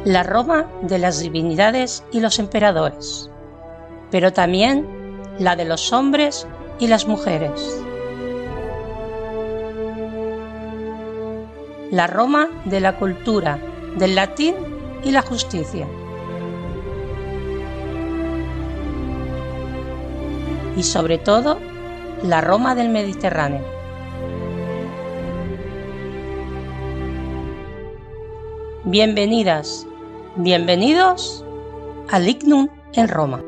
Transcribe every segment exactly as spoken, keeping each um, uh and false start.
la Roma de las divinidades y los emperadores, pero también la de los hombres y las mujeres. La Roma de la cultura, del latín y la justicia. Y sobre todo, la Roma del Mediterráneo. Bienvenidas, bienvenidos a Lignum en Roma.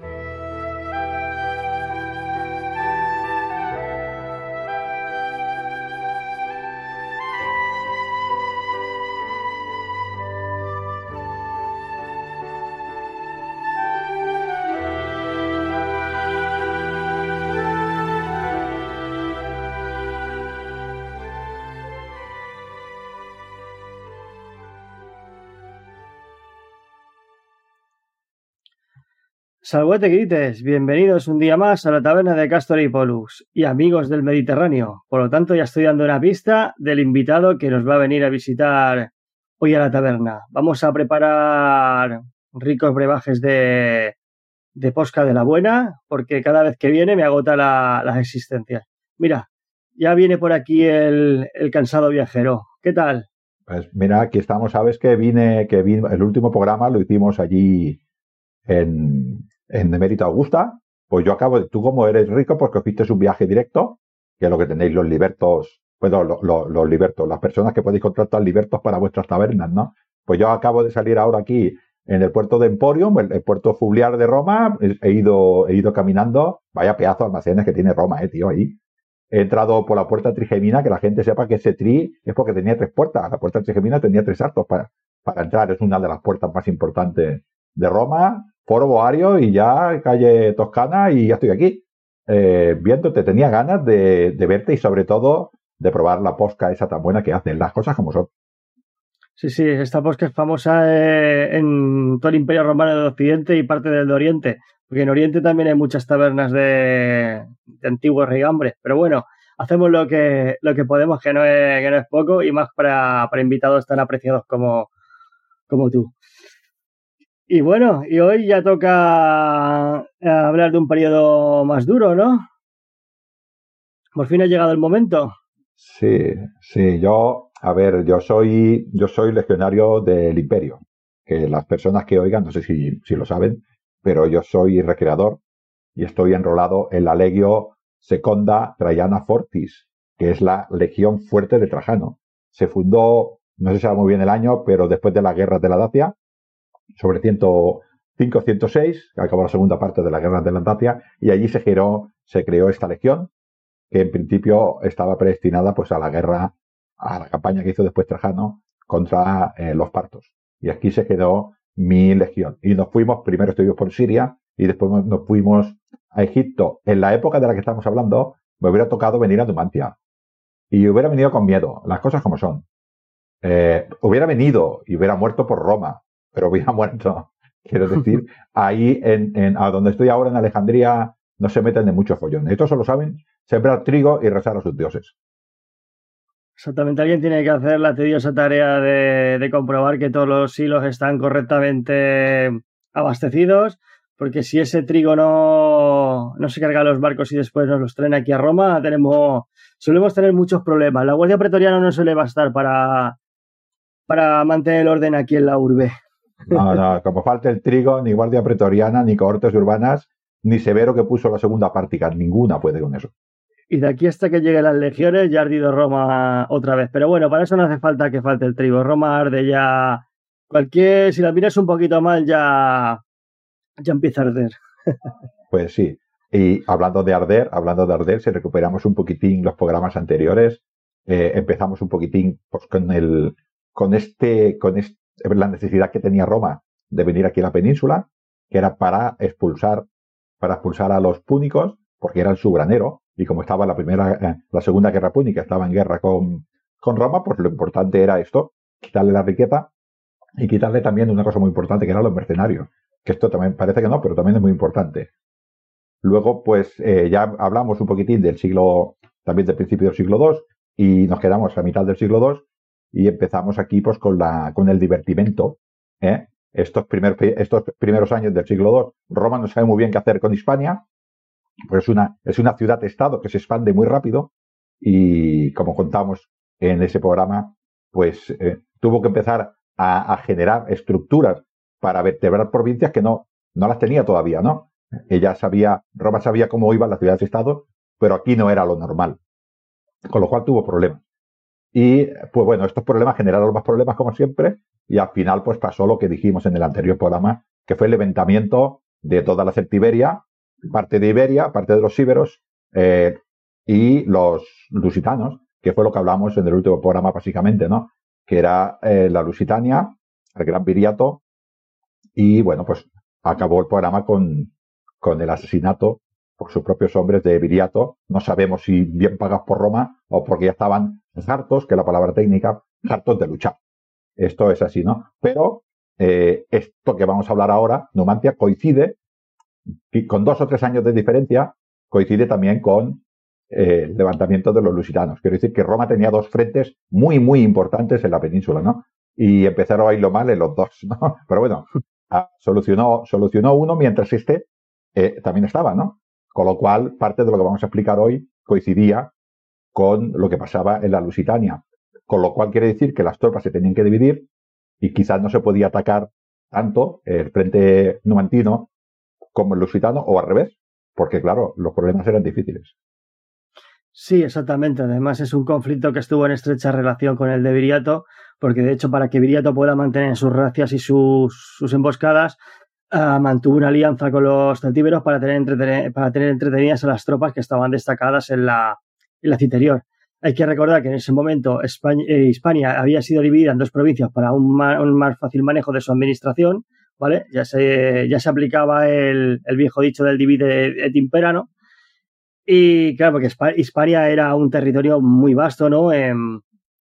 Salvete grites, bienvenidos un día más a la taberna de Castor y Pollux y amigos del Mediterráneo. Por lo tanto, ya estoy dando una pista del invitado que nos va a venir a visitar hoy a la taberna. Vamos a preparar ricos brebajes de, de posca de la buena, porque cada vez que viene me agota la, las existencias. Mira, ya viene por aquí el, el cansado viajero. ¿Qué tal? Pues mira, aquí estamos. Sabes que vine, que vine, el último programa lo hicimos allí en... en Emérito Augusta. Pues yo acabo de, tú como eres rico porque hiciste un viaje directo, que es lo que tenéis los libertos, bueno, los, los, los libertos, las personas que podéis contratar libertos para vuestras tabernas, ¿no? Pues yo acabo de salir ahora aquí en el puerto de Emporium, el, el puerto fluvial de Roma, he, he ido he ido caminando, vaya pedazo de almacenes que tiene Roma, eh, tío, ahí. He entrado por la puerta trigemina, que la gente sepa que ese tri es porque tenía tres puertas, la puerta trigemina tenía tres arcos para, para entrar, es una de las puertas más importantes de Roma. Foro Boario y ya calle Toscana y ya estoy aquí. Eh, viéndote, tenía ganas de, de verte y sobre todo de probar la posca esa tan buena que hacen, las cosas como son. Sí, sí, esta posca es famosa eh, en todo el Imperio Romano del Occidente y parte del de Oriente, porque en Oriente también hay muchas tabernas de, de antiguos rigambres, pero bueno, hacemos lo que, lo que podemos, que no es, que no es poco, y más para, para invitados tan apreciados como, como tú. Y bueno, y hoy ya toca hablar de un periodo más duro, ¿no? Por fin ha llegado el momento. Sí, sí, yo, a ver, yo soy, yo soy legionario del Imperio, que las personas que oigan, no sé si, si lo saben, pero yo soy recreador y estoy enrolado en la Legio Seconda Traiana Fortis, que es la legión fuerte de Trajano. Se fundó, no sé si sabe muy bien el año, pero después de las guerras de la Dacia, sobre ciento cinco ciento seis, que acabó la segunda parte de la guerra de la Dacia, y allí se creó, se creó esta legión, que en principio estaba predestinada pues a la guerra, a la campaña que hizo después Trajano contra eh, los partos. Y aquí se quedó mi legión. Y nos fuimos, primero estuvimos por Siria, y después nos fuimos a Egipto. En la época de la que estamos hablando, me hubiera tocado venir a Numancia. Y hubiera venido con miedo, las cosas como son. Eh, hubiera venido y hubiera muerto por Roma, pero hubiera muerto, quiero decir, ahí en, en a donde estoy ahora en Alejandría no se meten de mucho follón. Esto solo saben sembrar trigo y rezar a sus dioses. Exactamente, alguien tiene que hacer la tediosa tarea de, de comprobar que todos los hilos están correctamente abastecidos, porque si ese trigo no, no se carga a los barcos y después nos los traen aquí a Roma, tenemos, solemos tener muchos problemas. La Guardia Pretoriana no suele bastar para, para mantener el orden aquí en la urbe. No, no, como falta el trigo, ni Guardia Pretoriana, ni cohortes urbanas, ni Severo que puso la segunda pártica, ninguna puede con eso. Y de aquí hasta que lleguen las legiones ya ha ardido Roma otra vez. Pero bueno, para eso no hace falta que falte el trigo. Roma arde ya. Cualquier, si la miras un poquito mal, ya, ya empieza a arder. Pues sí. Y hablando de arder, hablando de arder, si recuperamos un poquitín los programas anteriores, eh, empezamos un poquitín pues, con el, con este, con este, la necesidad que tenía Roma de venir aquí a la península, que era para expulsar, para expulsar a los púnicos, porque eran su granero. Y como estaba la primera, eh, la segunda guerra púnica, estaba en guerra con, con Roma, pues lo importante era esto, quitarle la riqueza y quitarle también una cosa muy importante que eran los mercenarios. Que esto también parece que no, pero también es muy importante. Luego, pues, eh, ya hablamos un poquitín del siglo, también del principio del siglo dos, y nos quedamos a mitad del siglo dos, y empezamos aquí, pues, con la, con el divertimento, ¿eh? Estos, primer, estos primeros años del siglo segundo, Roma no sabe muy bien qué hacer con Hispania, pues es una, es una ciudad-estado que se expande muy rápido y, como contamos en ese programa, pues eh, tuvo que empezar a, a generar estructuras para vertebrar provincias que no, no las tenía todavía, ¿no? Ella sabía, Roma sabía cómo iban las ciudades-estado, pero aquí no era lo normal, con lo cual tuvo problemas. Y, pues bueno, estos problemas generaron más problemas, como siempre, y al final pues pasó lo que dijimos en el anterior programa, que fue el levantamiento de toda la Celtiberia, parte de Iberia, parte de los íberos, eh, y los lusitanos, que fue lo que hablamos en el último programa básicamente, ¿no? Que era eh, la Lusitania, el Gran Viriato, y bueno, pues acabó el programa con, con el asesinato por sus propios hombres de Viriato. No sabemos si bien pagados por Roma o porque ya estaban hartos, que es la palabra técnica, hartos de luchar. Esto es así, ¿no? Pero eh, esto que vamos a hablar ahora, Numancia, coincide, y con dos o tres años de diferencia, coincide también con eh, el levantamiento de los lusitanos. Quiero decir que Roma tenía dos frentes muy, muy importantes en la península, ¿no? Y empezaron a irlo mal en los dos, ¿no? Pero bueno, solucionó, solucionó uno mientras este eh, también estaba, ¿no? Con lo cual, parte de lo que vamos a explicar hoy coincidía con lo que pasaba en la Lusitania. Con lo cual quiere decir que las tropas se tenían que dividir y quizás no se podía atacar tanto el frente numantino como el lusitano, o al revés, porque claro, los problemas eran difíciles. Sí, exactamente. Además es un conflicto que estuvo en estrecha relación con el de Viriato, porque de hecho para que Viriato pueda mantener sus racias y sus, sus emboscadas, uh, mantuvo una alianza con los celtíberos para tener, entreten para tener entretenidas a las tropas que estaban destacadas en la, en la Citerior. Hay que recordar que en ese momento España, eh, Hispania había sido dividida en dos provincias para un, ma un más fácil manejo de su administración, ¿vale? Ya se, ya se aplicaba el, el viejo dicho del divide et impera, ¿no? Y claro, porque Hispania era un territorio muy vasto, ¿no? En,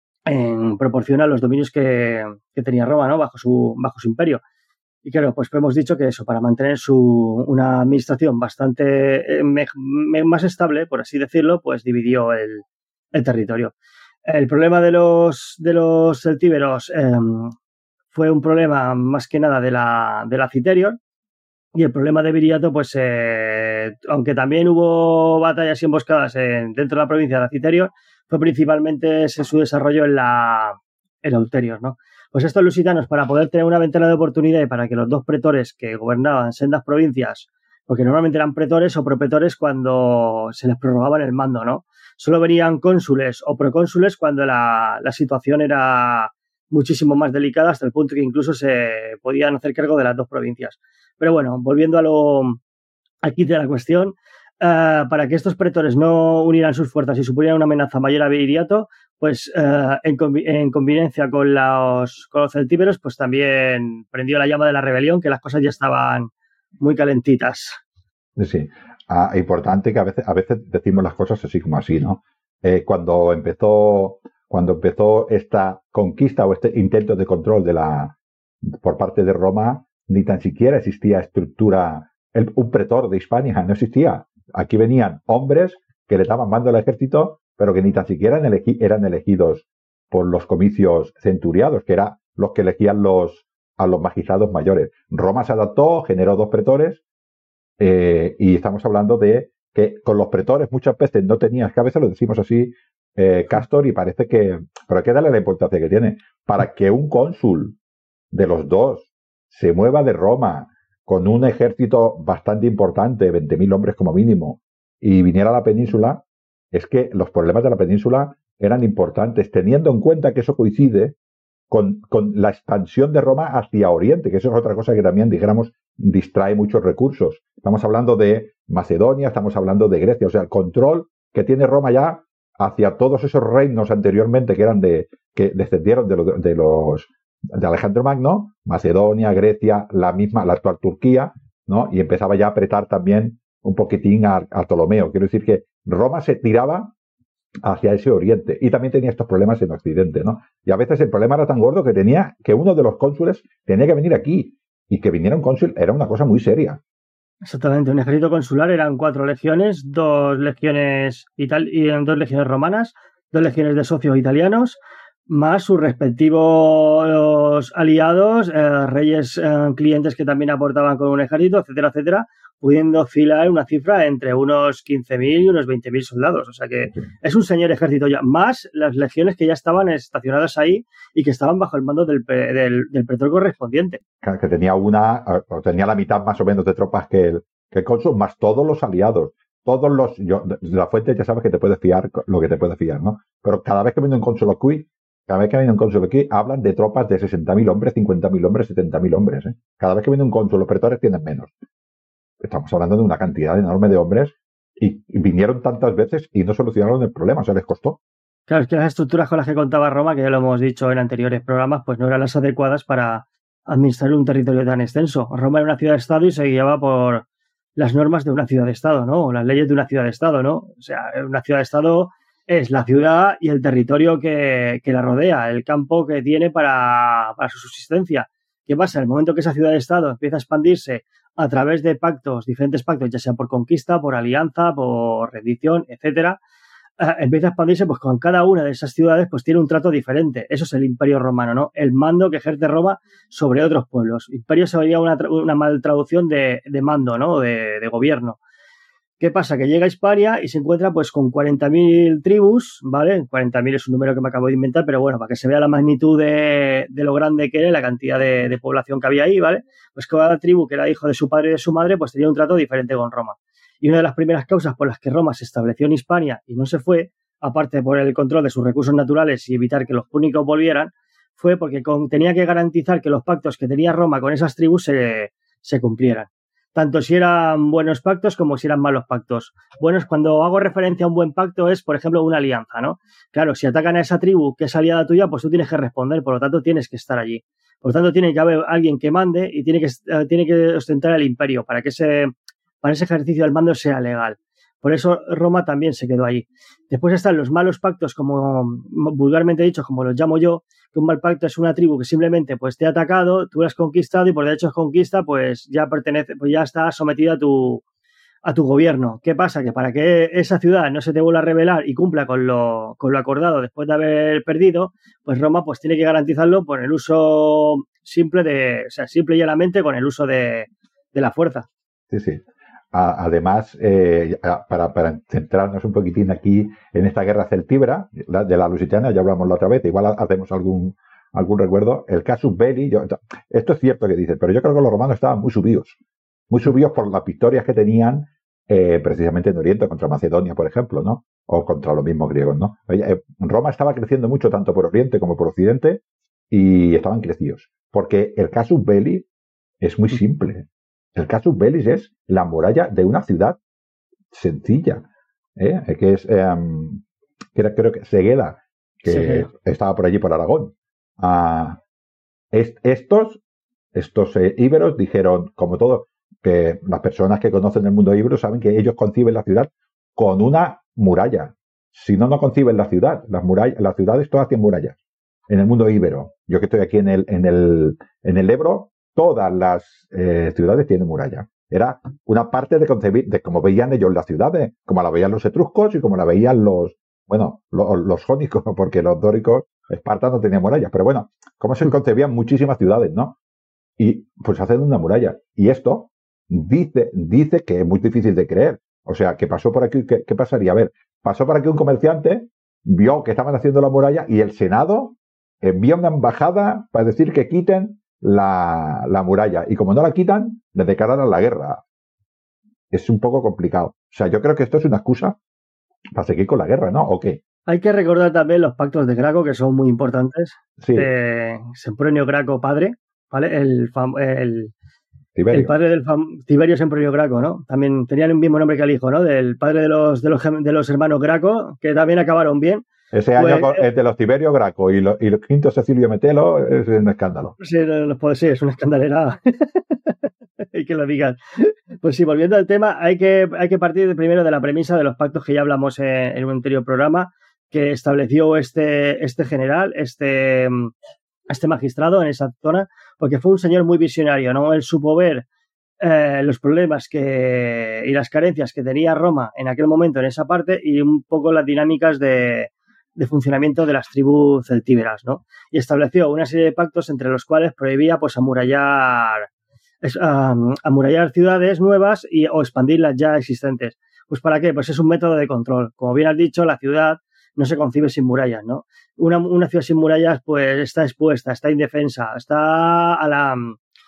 en proporción a los dominios que, que tenía Roma, ¿no? Bajo su, bajo su imperio. Y claro, pues hemos dicho que eso, para mantener su, una administración bastante eh, me, me, más estable, por así decirlo, pues dividió el, el territorio. El problema de los, de los celtíberos eh, fue un problema más que nada de la, de la Citerior. Y el problema de Viriato, pues, eh, aunque también hubo batallas y emboscadas en, dentro de la provincia de la Citerior, fue principalmente su desarrollo en la, en la Ulterior, ¿no? Pues estos lusitanos, para poder tener una ventana de oportunidad y para que los dos pretores que gobernaban sendas provincias, porque normalmente eran pretores o propetores cuando se les prorrogaban el mando, ¿no? Solo venían cónsules o procónsules cuando la, la situación era muchísimo más delicada, hasta el punto que incluso se podían hacer cargo de las dos provincias. Pero bueno, volviendo a lo aquí de la cuestión, uh, para que estos pretores no unieran sus fuerzas y supusieran una amenaza mayor a Viriato, pues uh, en, conv en convivencia con los, con los celtíberos, pues también prendió la llama de la rebelión, que las cosas ya estaban muy calentitas. Sí, ah, importante que a veces, a veces decimos las cosas así como así, ¿no? Eh, cuando empezó, cuando empezó esta conquista o este intento de control de la, por parte de Roma, ni tan siquiera existía estructura, el, un pretor de Hispania, no existía. Aquí venían hombres que le daban mando al ejército, pero que ni tan siquiera eran, elegi eran elegidos por los comicios centuriados, que eran los que elegían los, a los magistrados mayores. Roma se adaptó, generó dos pretores, eh, y estamos hablando de que con los pretores muchas veces no tenías, que a veces lo decimos así, eh, Castor, y parece que, pero hay que darle la importancia que tiene. Para que un cónsul de los dos se mueva de Roma con un ejército bastante importante, veinte mil hombres como mínimo, y viniera a la península, es que los problemas de la península eran importantes, teniendo en cuenta que eso coincide con, con la expansión de Roma hacia Oriente, que eso es otra cosa que también, dijéramos, distrae muchos recursos. Estamos hablando de Macedonia, estamos hablando de Grecia, o sea, el control que tiene Roma ya hacia todos esos reinos anteriormente que eran de, que descendieron de, lo, de los de Alejandro Magno, Macedonia, Grecia, la misma, la actual Turquía, ¿no? Y empezaba ya a apretar también un poquitín a, a Ptolomeo. Quiero decir que Roma se tiraba hacia ese oriente y también tenía estos problemas en Occidente, ¿no? Y a veces el problema era tan gordo que tenía que uno de los cónsules tenía que venir aquí, y que viniera un cónsul era una cosa muy seria. Exactamente, un ejército consular eran cuatro legiones, dos legiones, ital y dos legiones romanas, dos legiones de socios italianos, más sus respectivos aliados, eh, reyes eh, clientes que también aportaban con un ejército, etcétera, etcétera, pudiendo oscilar una cifra entre unos quince mil y unos veinte mil soldados. O sea que es un señor ejército ya, más las legiones que ya estaban estacionadas ahí y que estaban bajo el mando del, del, del pretor correspondiente. Que tenía una, o tenía la mitad más o menos de tropas que el, que el cónsul, más todos los aliados. Todos los, yo, de la fuente ya sabes que te puedes fiar lo que te puedes fiar, ¿no? Pero cada vez que viene un cónsul aquí, cada vez que viene un cónsul aquí, hablan de tropas de sesenta mil hombres, cincuenta mil hombres, setenta mil hombres, ¿eh? Cada vez que viene un cónsul, los pretores tienen menos. Estamos hablando de una cantidad enorme de hombres y, y vinieron tantas veces y no solucionaron el problema, o sea, les costó. Claro, es que las estructuras con las que contaba Roma, que ya lo hemos dicho en anteriores programas, pues no eran las adecuadas para administrar un territorio tan extenso. Roma era una ciudad-estado y se guiaba por las normas de una ciudad-estado, ¿no? O las leyes de una ciudad-estado, ¿no? O sea, una ciudad-estado es la ciudad y el territorio que, que la rodea, el campo que tiene para, para su subsistencia. ¿Qué pasa? En el momento que esa ciudad-estado empieza a expandirse a través de pactos, diferentes pactos, ya sea por conquista, por alianza, por rendición, etcétera, eh, empieza a expandirse, pues con cada una de esas ciudades pues tiene un trato diferente. Eso es el Imperio Romano, ¿no? El mando que ejerce Roma sobre otros pueblos. Imperio sería una, una mal traducción de, de mando, ¿no? De, de gobierno. ¿Qué pasa? Que llega a Hispania y se encuentra pues con cuarenta mil tribus, ¿vale? cuarenta mil es un número que me acabo de inventar, pero bueno, para que se vea la magnitud de, de lo grande que era, la cantidad de, de población que había ahí, ¿vale? Pues cada tribu que era hijo de su padre y de su madre, pues tenía un trato diferente con Roma. Y una de las primeras causas por las que Roma se estableció en Hispania y no se fue, aparte por el control de sus recursos naturales y evitar que los púnicos volvieran, fue porque con, tenía que garantizar que los pactos que tenía Roma con esas tribus se, se cumplieran. Tanto si eran buenos pactos como si eran malos pactos. Buenos, cuando hago referencia a un buen pacto es, por ejemplo, una alianza, ¿no? Claro, si atacan a esa tribu que es aliada tuya, pues tú tienes que responder, por lo tanto tienes que estar allí. Por lo tanto, tiene que haber alguien que mande y tiene que, uh, tiene que ostentar el imperio para que ese, para ese ejercicio del mando sea legal. Por eso Roma también se quedó allí. Después están los malos pactos, como vulgarmente dicho, como los llamo yo, que un mal pacto es una tribu que simplemente pues te ha atacado, tú la has conquistado y por derecho de conquista pues ya pertenece, pues ya está sometida a tu, a tu gobierno. ¿Qué pasa? Que para que esa ciudad no se te vuelva a rebelar y cumpla con lo, con lo acordado después de haber perdido, pues Roma pues tiene que garantizarlo por el uso simple de, o sea, simple y llanamente con el uso de, de la fuerza. Sí, sí. Además, eh, para, para centrarnos un poquitín aquí en esta guerra celtíbera de la Lusitania, ya hablamos la otra vez, igual hacemos algún, algún recuerdo, el casus belli, yo, esto es cierto que dices, pero yo creo que los romanos estaban muy subidos, muy subidos por las victorias que tenían eh, precisamente en Oriente, contra Macedonia, por ejemplo, ¿no? O contra los mismos griegos, ¿no? Eh, Roma estaba creciendo mucho tanto por Oriente como por Occidente y estaban crecidos, porque el casus belli es muy simple. El casus belli es la muralla de una ciudad sencilla, ¿eh? Que es, eh, creo, creo que Segueda, que sí, estaba por allí por Aragón. Ah, est, estos, estos eh, íberos dijeron, como todo, que las personas que conocen el mundo íbero saben que ellos conciben la ciudad con una muralla. Si no, no conciben la ciudad. Las murallas, las ciudades todas tienen murallas. En el mundo íbero, yo que estoy aquí en el, en el, en el Ebro, todas las eh, ciudades tienen muralla. Era una parte de concebir, de cómo veían ellos las ciudades, como la veían los etruscos y como la veían los, bueno, los, los jónicos, porque los dóricos, Esparta no tenía murallas, pero bueno, cómo se concebían muchísimas ciudades, ¿no? Y pues hacen una muralla. Y esto dice, dice que es muy difícil de creer. O sea, que pasó por aquí, ¿qué, qué pasaría? A ver, pasó por aquí un comerciante, vio que estaban haciendo la muralla y el Senado envía una embajada para decir que quiten La, la muralla, y como no la quitan, le declaran la guerra. Es un poco complicado. O sea, yo creo que esto es una excusa para seguir con la guerra, ¿no? ¿O qué? Hay que recordar también los pactos de Graco, que son muy importantes. Sí. Eh, Sempronio Graco padre, ¿vale? El, fam, el, Tiberio. el padre del fam, Tiberio Sempronio Graco, ¿no? También tenían un mismo nombre que el hijo, ¿no? Del padre de los, de los, de los hermanos Graco, que también acabaron bien. Ese pues, año con, eh, de los Tiberio Graco y, lo, y los quinto Cecilio Metelo es un escándalo. Sí, no, pues, sí, es una escandalera. Hay que lo digan. Pues sí, volviendo al tema, hay que, hay que partir de, primero de la premisa de los pactos que ya hablamos en, en un anterior programa, que estableció este, este general, este, este magistrado en esa zona, porque fue un señor muy visionario, ¿no? Él supo ver eh, los problemas que, y las carencias que tenía Roma en aquel momento en esa parte y un poco las dinámicas de de funcionamiento de las tribus celtíberas, ¿no? Y estableció una serie de pactos entre los cuales prohibía pues amurallar, es, um, amurallar ciudades nuevas y, o expandir las ya existentes. Pues ¿para qué? Pues es un método de control. Como bien has dicho, la ciudad no se concibe sin murallas, ¿no? Una, una ciudad sin murallas pues está expuesta, está indefensa, está a la...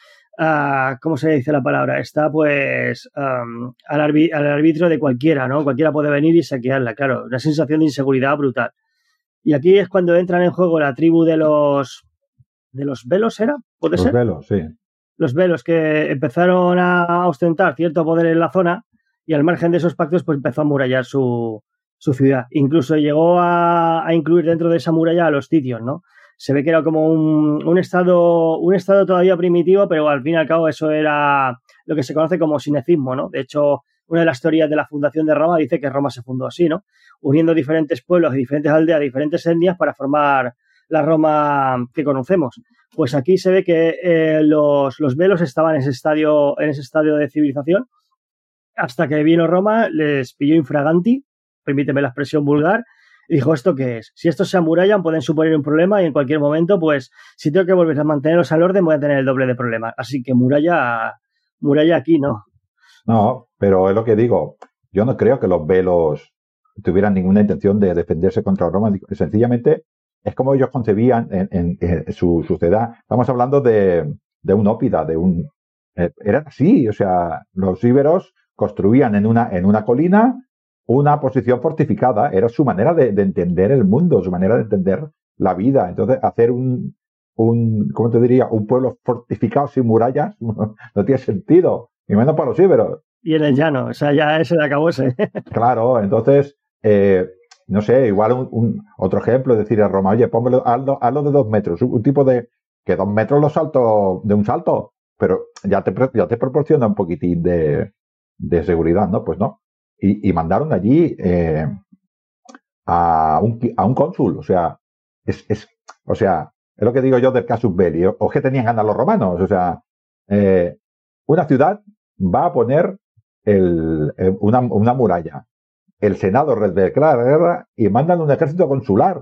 Uh, ¿cómo se dice la palabra? Está pues um, al, arbi al arbitrio de cualquiera, ¿no? Cualquiera puede venir y saquearla, claro, una sensación de inseguridad brutal. Y aquí es cuando entran en juego la tribu de los de los velos, ¿era? ¿Puede Los ser? velos, sí. Los velos que empezaron a ostentar cierto poder en la zona y al margen de esos pactos pues empezó a amurallar su, su ciudad. Incluso llegó a, a incluir dentro de esa muralla a los sitios, ¿no? Se ve que era como un, un estado un estado todavía primitivo, pero al fin y al cabo eso era lo que se conoce como sinecismo, ¿no? De hecho, una de las teorías de la fundación de Roma dice que Roma se fundó así, ¿no? Uniendo diferentes pueblos y diferentes aldeas, diferentes etnias para formar la Roma que conocemos. Pues aquí se ve que eh, los, los velos estaban en ese estadio, en ese estadio de civilización, hasta que vino Roma, les pilló infraganti, permíteme la expresión vulgar, y dijo, ¿esto qué es? Si estos se amurallan pueden suponer un problema y en cualquier momento, pues, si tengo que volver a mantenerlos al orden, voy a tener el doble de problemas. Así que muralla, muralla aquí no. No, pero es lo que digo. Yo no creo que los velos tuvieran ninguna intención de defenderse contra Roma. Sencillamente, es como ellos concebían en, en, en su sociedad. Estamos hablando de, de un ópida, de un... Eh, era así, o sea, los íberos construían en una, en una colina una posición fortificada, era su manera de, de entender el mundo, su manera de entender la vida. Entonces, hacer un, un, ¿cómo te diría? Un pueblo fortificado sin murallas no, no tiene sentido, y menos para los íberos. Y en el llano, o sea, ya ese le acabó ese. Claro, entonces, eh, no sé, igual un, un otro ejemplo es decir a Roma, oye, póngalo, hazlo, hazlo de dos metros, un, un tipo de, que dos metros lo salto de un salto, pero ya te, ya te proporciona un poquitín de, de seguridad, ¿no? Pues no. Y, y mandaron allí eh, a, un, a un cónsul, o sea, es, es, o sea, es lo que digo yo del casus belli, o, o que tenían ganas los romanos, o sea, eh, una ciudad va a poner el, una, una muralla, el Senado declara la guerra y mandan un ejército consular.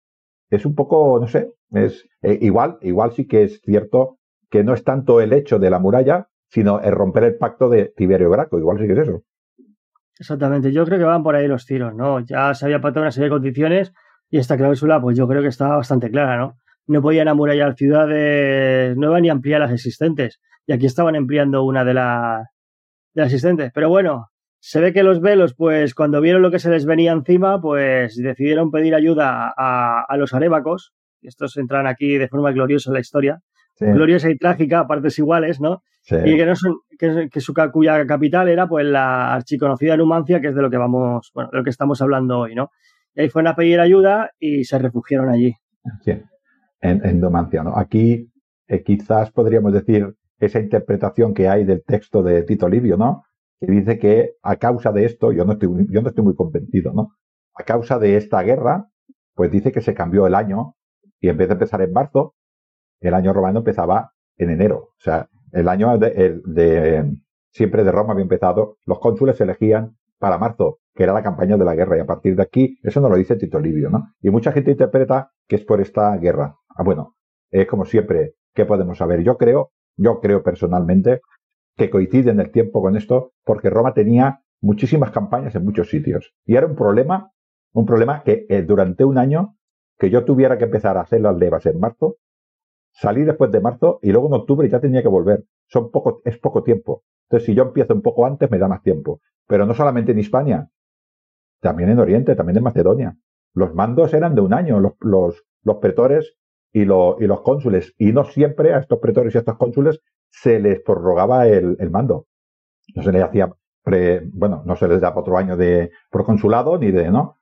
Es un poco, no sé, es eh, igual, igual sí que es cierto que no es tanto el hecho de la muralla, sino el romper el pacto de Tiberio Graco, igual sí que es eso. Exactamente, yo creo que van por ahí los tiros, ¿no? Ya se había pactado una serie de condiciones y esta cláusula, pues yo creo que estaba bastante clara, ¿no? No podían amurallar ciudades nuevas ni ampliar las existentes. Y aquí estaban ampliando una de, la, de las existentes. Pero bueno, se ve que los velos, pues cuando vieron lo que se les venía encima, pues decidieron pedir ayuda a, a los arébacos. Estos entran aquí de forma gloriosa en la historia. Sí. Gloriosa y trágica, a partes iguales, ¿no? Sí. Y que, no son, que, que su, cuya capital era pues la archiconocida Numancia, que es de lo que vamos, bueno, de lo que estamos hablando hoy, ¿no? Y ahí fueron a pedir ayuda y se refugiaron allí. Sí, en, en Numancia, ¿no? Aquí eh, quizás podríamos decir esa interpretación que hay del texto de Tito Livio, ¿no? Que dice que a causa de esto, yo no estoy, yo no estoy muy convencido, ¿no? A causa de esta guerra, pues dice que se cambió el año y en vez de empezar en marzo, el año romano empezaba en enero. O sea, el año de, de, de siempre de Roma había empezado, los cónsules se elegían para marzo, que era la campaña de la guerra, y a partir de aquí, eso no lo dice Tito Livio, ¿no? Y mucha gente interpreta que es por esta guerra. Ah, bueno, es como siempre, ¿qué podemos saber? Yo creo, yo creo personalmente que coincide en el tiempo con esto, porque Roma tenía muchísimas campañas en muchos sitios. Y era un problema, un problema que eh, durante un año, que yo tuviera que empezar a hacer las levas en marzo, salí después de marzo y luego en octubre ya tenía que volver. Son poco, es poco tiempo. Entonces, si yo empiezo un poco antes, me da más tiempo. Pero no solamente en Hispania, también en Oriente, también en Macedonia. Los mandos eran de un año, los, los, los pretores y, lo, y los cónsules. Y no siempre a estos pretores y a estos cónsules se les prorrogaba el, el mando. No se les hacía, pre, bueno, no se les daba otro año de proconsulado ni de, ¿no?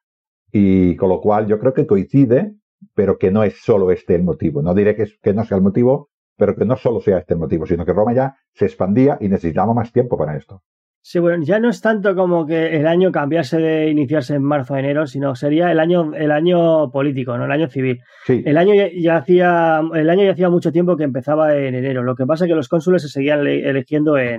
Y con lo cual yo creo que coincide, pero que no es solo este el motivo. No diré que, es, que no sea el motivo, pero que no solo sea este el motivo, sino que Roma ya se expandía y necesitaba más tiempo para esto. Sí, bueno, ya no es tanto como que el año cambiase de iniciarse en marzo a enero, sino sería el año el año político, no el año civil. Sí. El año ya, ya hacía el año ya hacía mucho tiempo que empezaba en enero. Lo que pasa es que los cónsules se seguían eligiendo en,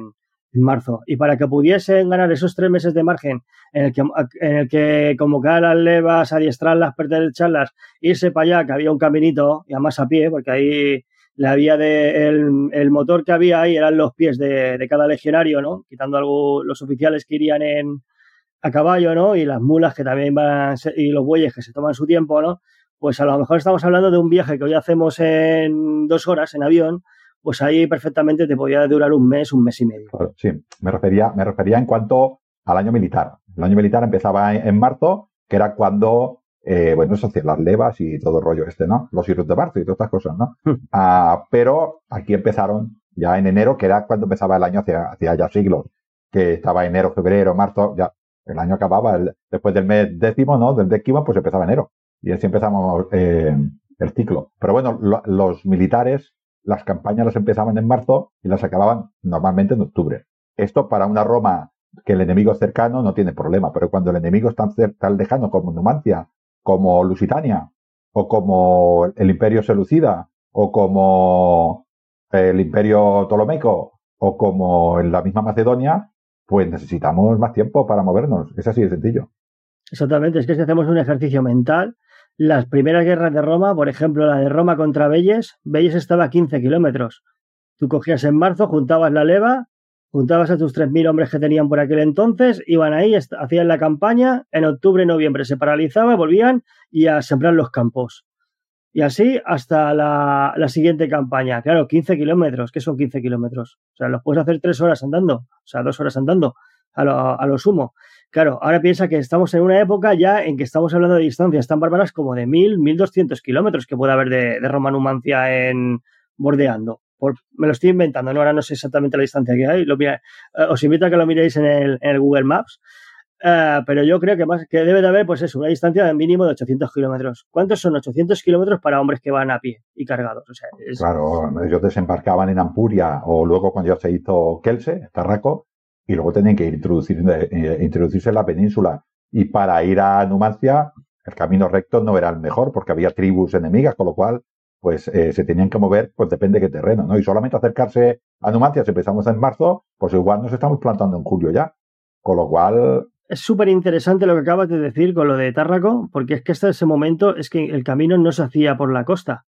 En marzo. Y para que pudiesen ganar esos tres meses de margen en el que, en el que convocar a las levas, adiestrarlas, pertrecharlas, irse para allá, que había un caminito, y además a pie, porque ahí la vía de el, el motor que había ahí eran los pies de, de cada legionario, ¿no? Quitando algo los oficiales que irían en a caballo, ¿no? Y las mulas que también van, y los bueyes que se toman su tiempo, ¿no? Pues a lo mejor estamos hablando de un viaje que hoy hacemos en dos horas en avión, pues ahí perfectamente te podía durar un mes, un mes y medio. Sí, me refería, me refería en cuanto al año militar. El año militar empezaba en, en marzo, que era cuando, eh, bueno, eso hacía las levas y todo el rollo este, ¿no? Los hilos de marzo y todas estas cosas, ¿no? Hmm. Ah, pero aquí empezaron ya en enero, que era cuando empezaba el año hacia, hacia ya siglos, que estaba enero, febrero, marzo, ya el año acababa, el, después del mes décimo, ¿no? Del décimo, pues empezaba enero. Y así empezamos eh, el ciclo. Pero bueno, lo, los militares, las campañas las empezaban en marzo y las acababan normalmente en octubre. Esto para una Roma que el enemigo es cercano no tiene problema, pero cuando el enemigo es tan, tan lejano como Numancia, como Lusitania, o como el Imperio Seleucida, o como el Imperio Ptolomeico, o como en la misma Macedonia, pues necesitamos más tiempo para movernos. Es así de sencillo. Exactamente, es que si hacemos un ejercicio mental, las primeras guerras de Roma, por ejemplo, la de Roma contra Velles, Velles estaba a quince kilómetros. Tú cogías en marzo, juntabas la leva, juntabas a tus tres mil hombres que tenían por aquel entonces, iban ahí, hacían la campaña, en octubre, noviembre se paralizaba, volvían y a sembrar los campos. Y así hasta la, la siguiente campaña. Claro, quince kilómetros, ¿qué son quince kilómetros? O sea, los puedes hacer tres horas andando, o sea, dos horas andando, a lo, a lo sumo. Claro, ahora piensa que estamos en una época ya en que estamos hablando de distancias tan bárbaras como de mil, mil doscientos kilómetros que puede haber de, de Roma a Numancia en bordeando. Por, me lo estoy inventando, ¿no? Ahora no sé exactamente la distancia que hay. Lo mira, eh, os invito a que lo miréis en el, en el Google Maps. Uh, pero yo creo que más que debe de haber, pues eso, una distancia de mínimo de ochocientos kilómetros. ¿Cuántos son ochocientos kilómetros para hombres que van a pie y cargados? O sea, es... Claro, ellos desembarcaban en Ampuria o luego cuando ya se hizo Kielce, Tarraco, y luego tenían que ir introducir, eh, introducirse en la península. Y para ir a Numancia, el camino recto no era el mejor porque había tribus enemigas, con lo cual pues eh, se tenían que mover, pues depende de qué terreno, ¿no? Y solamente acercarse a Numancia, si empezamos en marzo, pues igual nos estamos plantando en julio ya. Con lo cual... Es súper interesante lo que acabas de decir con lo de Tárraco, porque es que hasta ese momento es que el camino no se hacía por la costa.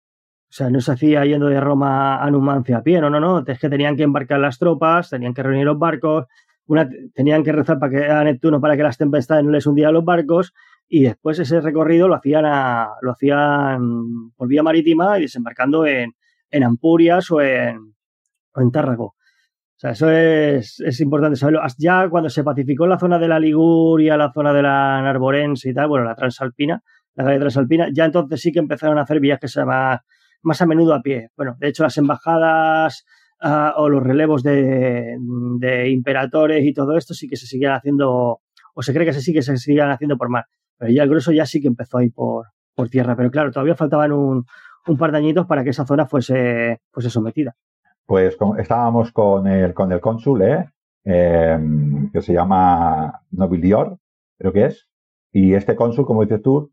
O sea, no se hacía yendo de Roma a Numancia a pie, no, no, no. Es que tenían que embarcar las tropas, tenían que reunir los barcos, una, tenían que rezar para que, a Neptuno para que las tempestades no les hundieran los barcos, y después ese recorrido lo hacían a, lo hacían por vía marítima y desembarcando en, en Ampurias o en, o en Tárraco. O sea, eso es, es importante saberlo. Ya cuando se pacificó la zona de la Liguria, la zona de la Narborense y tal, bueno, la Transalpina, la Galia Transalpina, ya entonces sí que empezaron a hacer viajes más, más a menudo a pie. Bueno, de hecho, las embajadas uh, o los relevos de, de imperatores y todo esto sí que se seguían haciendo, o se cree que se sí que se seguían haciendo por mar. Pero ya el grueso ya sí que empezó a ir por, por tierra. Pero claro, todavía faltaban un, un par de añitos para que esa zona fuese, fuese sometida. Pues con, estábamos con el, con el cónsul, ¿eh? Eh, que se llama Nobilior, creo que es. Y este cónsul, como dices tú,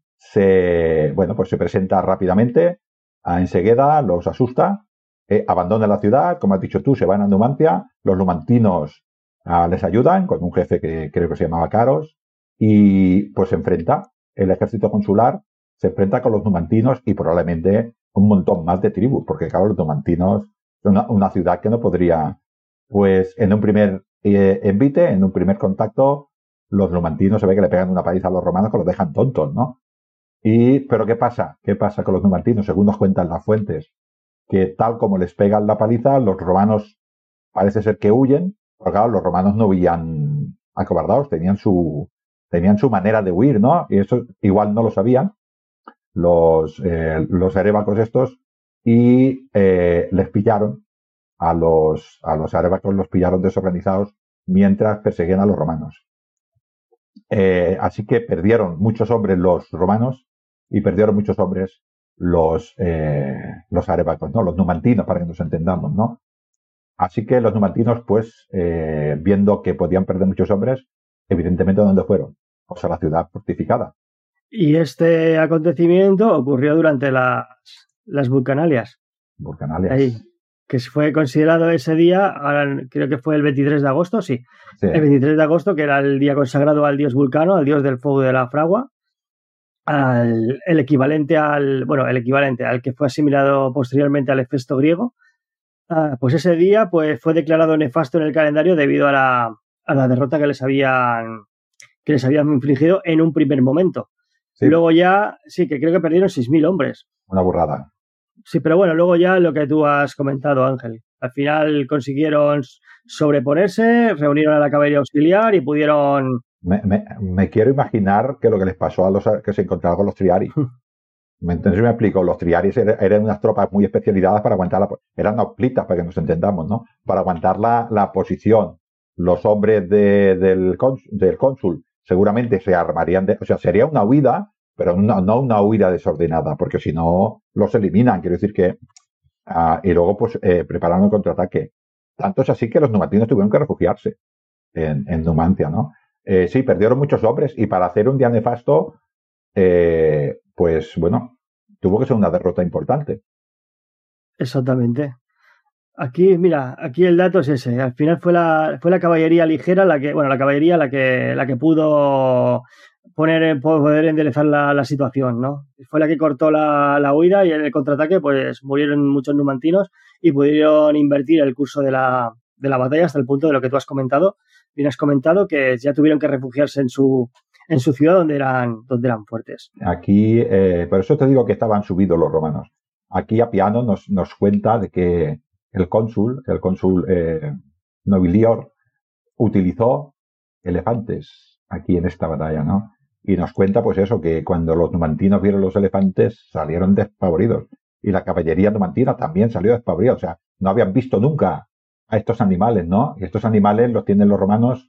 se, bueno, pues se presenta rápidamente a Ensegueda, los asusta, eh, abandona la ciudad, como has dicho tú, se van a Numancia, los numantinos ah, les ayudan con un jefe que creo que se llamaba Caros, y pues se enfrenta, el ejército consular se enfrenta con los numantinos y probablemente un montón más de tribus, porque claro, los numantinos Una, una ciudad que no podría, pues en un primer eh, envite, en un primer contacto, los numantinos se ve que le pegan una paliza a los romanos que los dejan tontos, ¿no? Y, pero ¿qué pasa? ¿Qué pasa con los numantinos? Según nos cuentan las fuentes, que tal como les pegan la paliza, los romanos parece ser que huyen, pero claro, los romanos no huían acobardados, tenían su, tenían su manera de huir, ¿no? Y eso igual no lo sabían los, eh, los arébacos estos, y eh, les pillaron a los, a los arébacos, los pillaron desorganizados mientras perseguían a los romanos. Eh, así que perdieron muchos hombres los romanos y perdieron muchos hombres los, eh, los arébacos, ¿no? Los numantinos, para que nos entendamos, ¿no? Así que los numantinos, pues, eh, viendo que podían perder muchos hombres, evidentemente, ¿dónde fueron? Pues a la ciudad fortificada. Y este acontecimiento ocurrió durante las, las Vulcanalias. Vulcanalias. Ahí, que fue considerado ese día, ahora creo que fue el veintitrés de agosto, sí, sí, el veintitrés de agosto, que era el día consagrado al dios Vulcano, al dios del fuego y de la fragua, al, el equivalente al, bueno, el equivalente al que fue asimilado posteriormente al Hefesto griego. Ah, pues ese día pues fue declarado nefasto en el calendario debido a la, a la derrota que les habían que les habían infligido en un primer momento. Sí. Luego ya, sí, que creo que perdieron seis mil hombres. Una burrada. Sí, pero bueno, luego ya lo que tú has comentado, Ángel. Al final consiguieron sobreponerse, reunieron a la caballería auxiliar y pudieron... Me, me, me quiero imaginar que lo que les pasó a los que se encontraron con los Triari. Entonces me explico, los Triaris eran, eran unas tropas muy especializadas para aguantar la... Eran hoplitas, para que nos entendamos, ¿no? Para aguantar la, la posición. Los hombres de, del, cónsul, del cónsul seguramente se armarían de... O sea, sería una huida, pero no, no una huida desordenada, porque si no los eliminan. Quiero decir que... Uh, y luego, pues, eh, prepararon el contraataque. Tanto es así que los numantinos tuvieron que refugiarse en, en Numancia, ¿no? Eh, sí, perdieron muchos hombres y para hacer un día nefasto, eh, pues, bueno, tuvo que ser una derrota importante. Exactamente. Aquí, mira, aquí el dato es ese. Al final fue la, fue la caballería ligera la que, bueno, la caballería la que, la que pudo poner, poder enderezar la, la situación, ¿no? Fue la que cortó la, la huida y en el contraataque, pues, murieron muchos numantinos y pudieron invertir el curso de la, de la batalla hasta el punto de lo que tú has comentado. Bien has comentado que ya tuvieron que refugiarse en su, en su ciudad donde eran, donde eran fuertes. Aquí, eh, por eso te digo que estaban subidos los romanos. Aquí Apiano nos, nos cuenta de que el cónsul, el cónsul eh, Nobilior, utilizó elefantes aquí en esta batalla, ¿no? Y nos cuenta, pues eso, que cuando los numantinos vieron los elefantes, salieron despavoridos. Y la caballería numantina también salió despavorida. O sea, no habían visto nunca a estos animales, ¿no? Y estos animales los tienen los romanos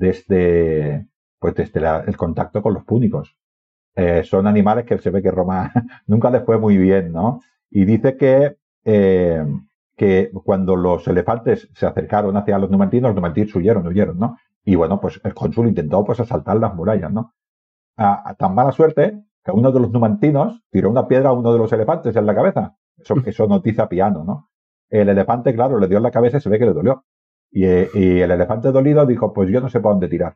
desde, pues desde la, el contacto con los púnicos. Eh, son animales que se ve que Roma nunca les fue muy bien, ¿no? Y dice que, eh, que cuando los elefantes se acercaron hacia los numantinos, los numantinos huyeron, huyeron, ¿no? Y bueno, pues el cónsul intentó pues asaltar las murallas, ¿no? A, a tan mala suerte que uno de los numantinos tiró una piedra a uno de los elefantes en la cabeza. Eso, eso noticia Piano, ¿no? El elefante, claro, le dio en la cabeza y se ve que le dolió. Y, y el elefante dolido dijo, pues yo no sé por dónde tirar.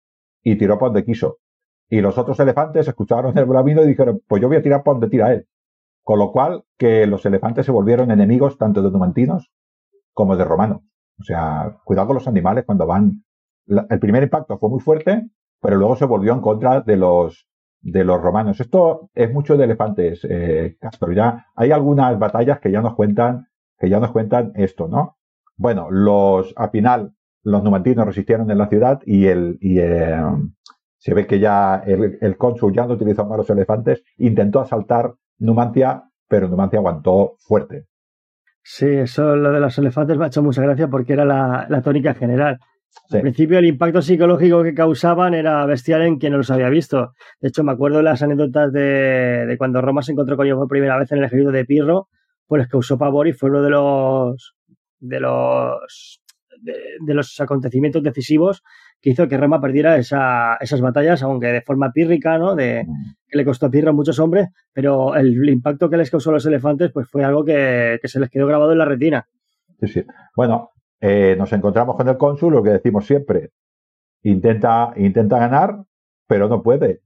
Y tiró por donde quiso. Y los otros elefantes escucharon el bramino y dijeron, pues yo voy a tirar por donde tira él. Con lo cual, que los elefantes se volvieron enemigos tanto de numantinos como de romanos. O sea, cuidado con los animales cuando van... La, el primer impacto fue muy fuerte, pero luego se volvió en contra de los de los romanos. Esto es mucho de elefantes, eh, Castro. Ya hay algunas batallas que ya nos cuentan, que ya nos cuentan esto, ¿no? Bueno, los, al final, los numantinos resistieron en la ciudad y el, y, eh, se ve que ya el, el cónsul ya no utilizó más los elefantes, intentó asaltar Numancia, pero Numancia aguantó fuerte. Sí, eso, lo de los elefantes me ha hecho mucha gracia porque era la, la tónica general. Sí. Al principio el impacto psicológico que causaban era bestial en quien no los había visto. De hecho, me acuerdo de las anécdotas de, de cuando Roma se encontró con ellos por primera vez en el ejército de Pirro, pues les causó pavor y fue uno de los de los de, de los acontecimientos decisivos que hizo que Roma perdiera esa, esas batallas, aunque de forma pírrica, ¿no? De, que le costó a Pirro a muchos hombres, pero el, el impacto que les causó a los elefantes pues fue algo que, que se les quedó grabado en la retina. Sí, sí. Bueno, eh, nos encontramos con el cónsul, lo que decimos siempre, intenta, intenta ganar, pero no puede.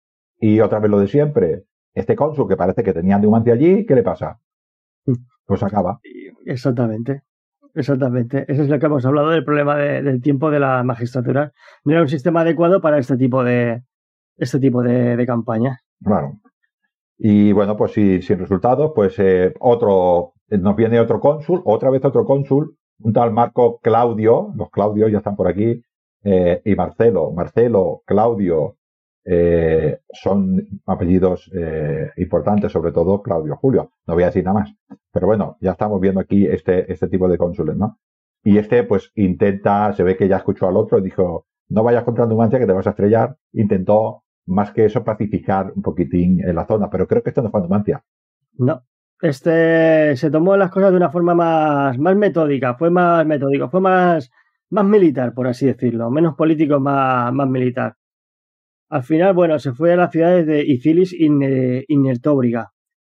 Y otra vez lo de siempre, este cónsul que parece que tenía Numancia allí, ¿qué le pasa? Pues acaba. Exactamente. Exactamente, eso es lo que hemos hablado del problema de, del tiempo de la magistratura. No era un sistema adecuado para este tipo de este tipo de, de campaña. Claro. Y bueno, pues si, sin resultados, pues eh, otro nos viene otro cónsul, otra vez otro cónsul, un tal Marco Claudio, los Claudios ya están por aquí, eh, y Marcelo, Marcelo, Claudio, eh, son apellidos eh, importantes, sobre todo Claudio Julio. No voy a decir nada más. Pero bueno, ya estamos viendo aquí este, este tipo de cónsules, ¿no? Y este, pues, intenta, se ve que ya escuchó al otro y dijo, no vayas contra Numancia que te vas a estrellar. Intentó, más que eso, pacificar un poquitín en la zona. Pero creo que esto no fue Numancia. No. Este se tomó las cosas de una forma más, más metódica, fue más metódico, fue más, más militar, por así decirlo. Menos político, más, más militar. Al final, bueno, se fue a las ciudades de Icilis y Nertóbriga.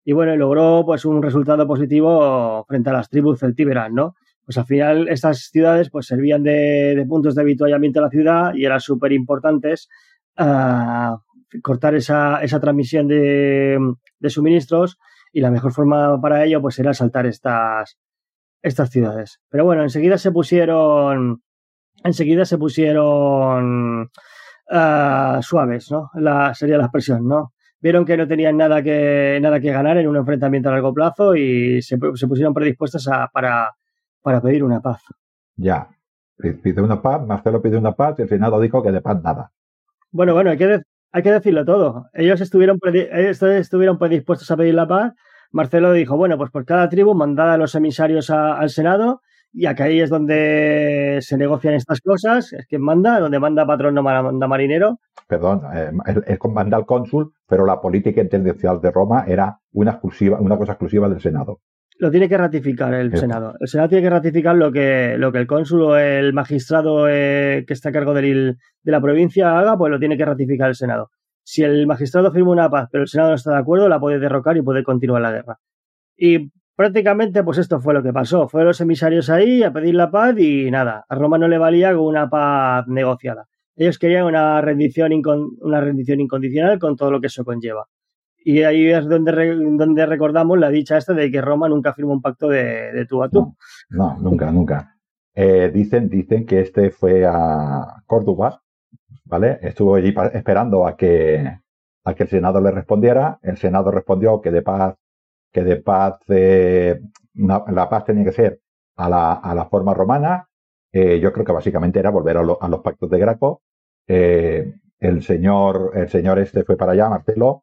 y bueno, logró pues un resultado positivo frente a las tribus celtíberas, ¿no? Pues al final estas ciudades pues servían de, de puntos de avituallamiento a la ciudad y eran súper importantes uh, cortar esa, esa transmisión de, de suministros, y la mejor forma para ello pues era asaltar estas, estas ciudades. Pero bueno, enseguida se pusieron enseguida se pusieron uh, suaves, ¿no? La, sería la expresión, ¿no? Vieron que no tenían nada que, nada que ganar en un enfrentamiento a largo plazo y se, se pusieron predispuestos a, para, para pedir una paz. Ya, pide una paz, Marcelo pide una paz y el Senado dijo que de paz nada. Bueno, bueno, hay que, de, hay que decirlo todo. Ellos estuvieron, ellos estuvieron predispuestos a pedir la paz. Marcelo dijo, bueno, pues por cada tribu mandad a los emisarios a, al Senado, y acá ahí es donde se negocian estas cosas. Es quien manda, donde manda patrón no manda marinero. Perdón, eh, es con manda al cónsul, pero la política internacional de Roma era una exclusiva, una cosa exclusiva del Senado. Lo tiene que ratificar el sí. Senado. El Senado tiene que ratificar lo que, lo que el cónsul o el magistrado eh, que está a cargo del, de la provincia haga, pues lo tiene que ratificar el Senado. Si el magistrado firma una paz, pero el Senado no está de acuerdo, la puede derrocar y puede continuar la guerra. Y prácticamente, pues esto fue lo que pasó. Fueron los emisarios ahí a pedir la paz y nada, a Roma no le valía con una paz negociada. Ellos querían una rendición, incon, una rendición incondicional con todo lo que eso conlleva. Y ahí es donde, re, donde recordamos la dicha esta de que Roma nunca firmó un pacto de, de tú a tú. No, no nunca, nunca. Eh, dicen, dicen que este fue a Córdoba, ¿vale? Estuvo allí esperando a que, a que el Senado le respondiera. El Senado respondió que de paz, que de paz, eh, una, la paz tenía que ser a la, a la forma romana. Eh, yo creo que básicamente era volver a, lo, a los pactos de Graco. Eh, el señor, el señor este fue para allá, Marcelo,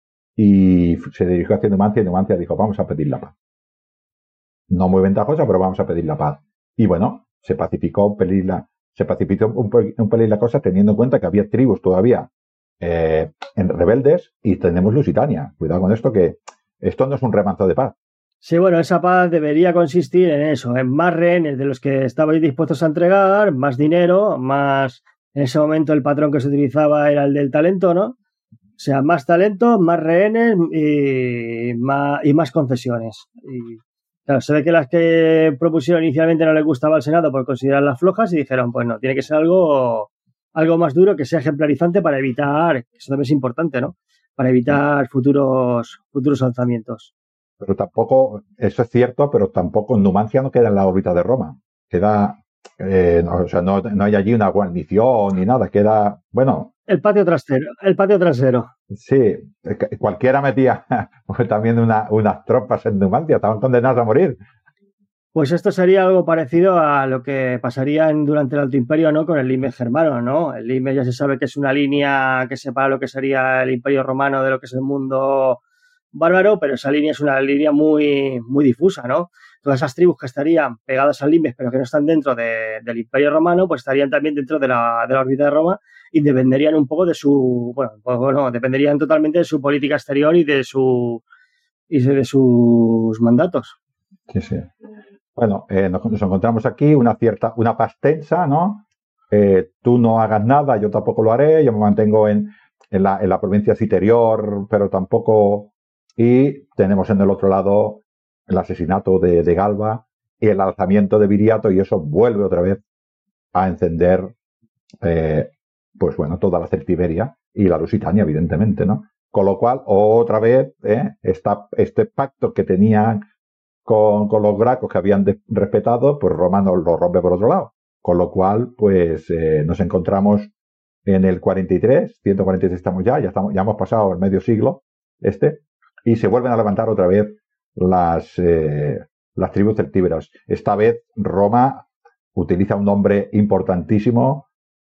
y se dirigió hacia Numancia y Numancia dijo, vamos a pedir la paz. No muy ventajosa, pero vamos a pedir la paz. Y bueno, se pacificó un pelín la, se pacificó un, un pelín la cosa, teniendo en cuenta que había tribus todavía eh, en rebeldes y tenemos Lusitania. Cuidado con esto, que esto no es un remanso de paz. Sí, bueno, esa paz debería consistir en eso, en más rehenes de los que estabais dispuestos a entregar, más dinero, más... En ese momento el patrón que se utilizaba era el del talento, ¿no? O sea, más talento, más rehenes y más, y más concesiones. Y claro, se ve que las que propusieron inicialmente no les gustaba al Senado por considerarlas flojas y dijeron, pues no, tiene que ser algo, algo más duro que sea ejemplarizante para evitar, eso también es importante, ¿no? Para evitar futuros, futuros alzamientos. Pero tampoco, eso es cierto, pero tampoco Numancia no queda en la órbita de Roma. Queda, eh, no, o sea, no, no hay allí una guarnición ni nada, queda, bueno. El patio trasero, el patio trasero. Sí, cualquiera metía también una, unas tropas en Numancia, estaban condenados a morir. Pues esto sería algo parecido a lo que pasaría en, durante el Alto Imperio, ¿no? Con el limes germano, ¿no? El limes ya se sabe que es una línea que separa lo que sería el Imperio Romano de lo que es el mundo bárbaro, pero esa línea es una línea muy, muy difusa, ¿no? Todas esas tribus que estarían pegadas al limes, pero que no están dentro de, del Imperio Romano, pues estarían también dentro de la, de la órbita de Roma y dependerían un poco de su, bueno, pues, bueno, dependerían totalmente de su política exterior y de su y de sus mandatos. Sí, sí. Bueno, eh, nos, nos encontramos aquí una cierta, una paz tensa, ¿no? Eh, tú no hagas nada, yo tampoco lo haré, yo me mantengo en, en, la, en la provincia interior, pero tampoco. Y tenemos en el otro lado el asesinato de, de Galba y el alzamiento de Viriato, y eso vuelve otra vez a encender, eh, pues bueno, toda la Celtiberia y la Lusitania, evidentemente, ¿no? Con lo cual, otra vez, eh, esta, este pacto que tenían con, con los gracos que habían de, respetado, pues Roma nos lo rompe por otro lado. Con lo cual, pues eh, nos encontramos en el cuarenta y tres, ciento cuarenta y tres estamos ya, ya, estamos, ya hemos pasado el medio siglo este, y se vuelven a levantar otra vez las, eh, las tribus celtíberas. Esta vez Roma utiliza un nombre importantísimo,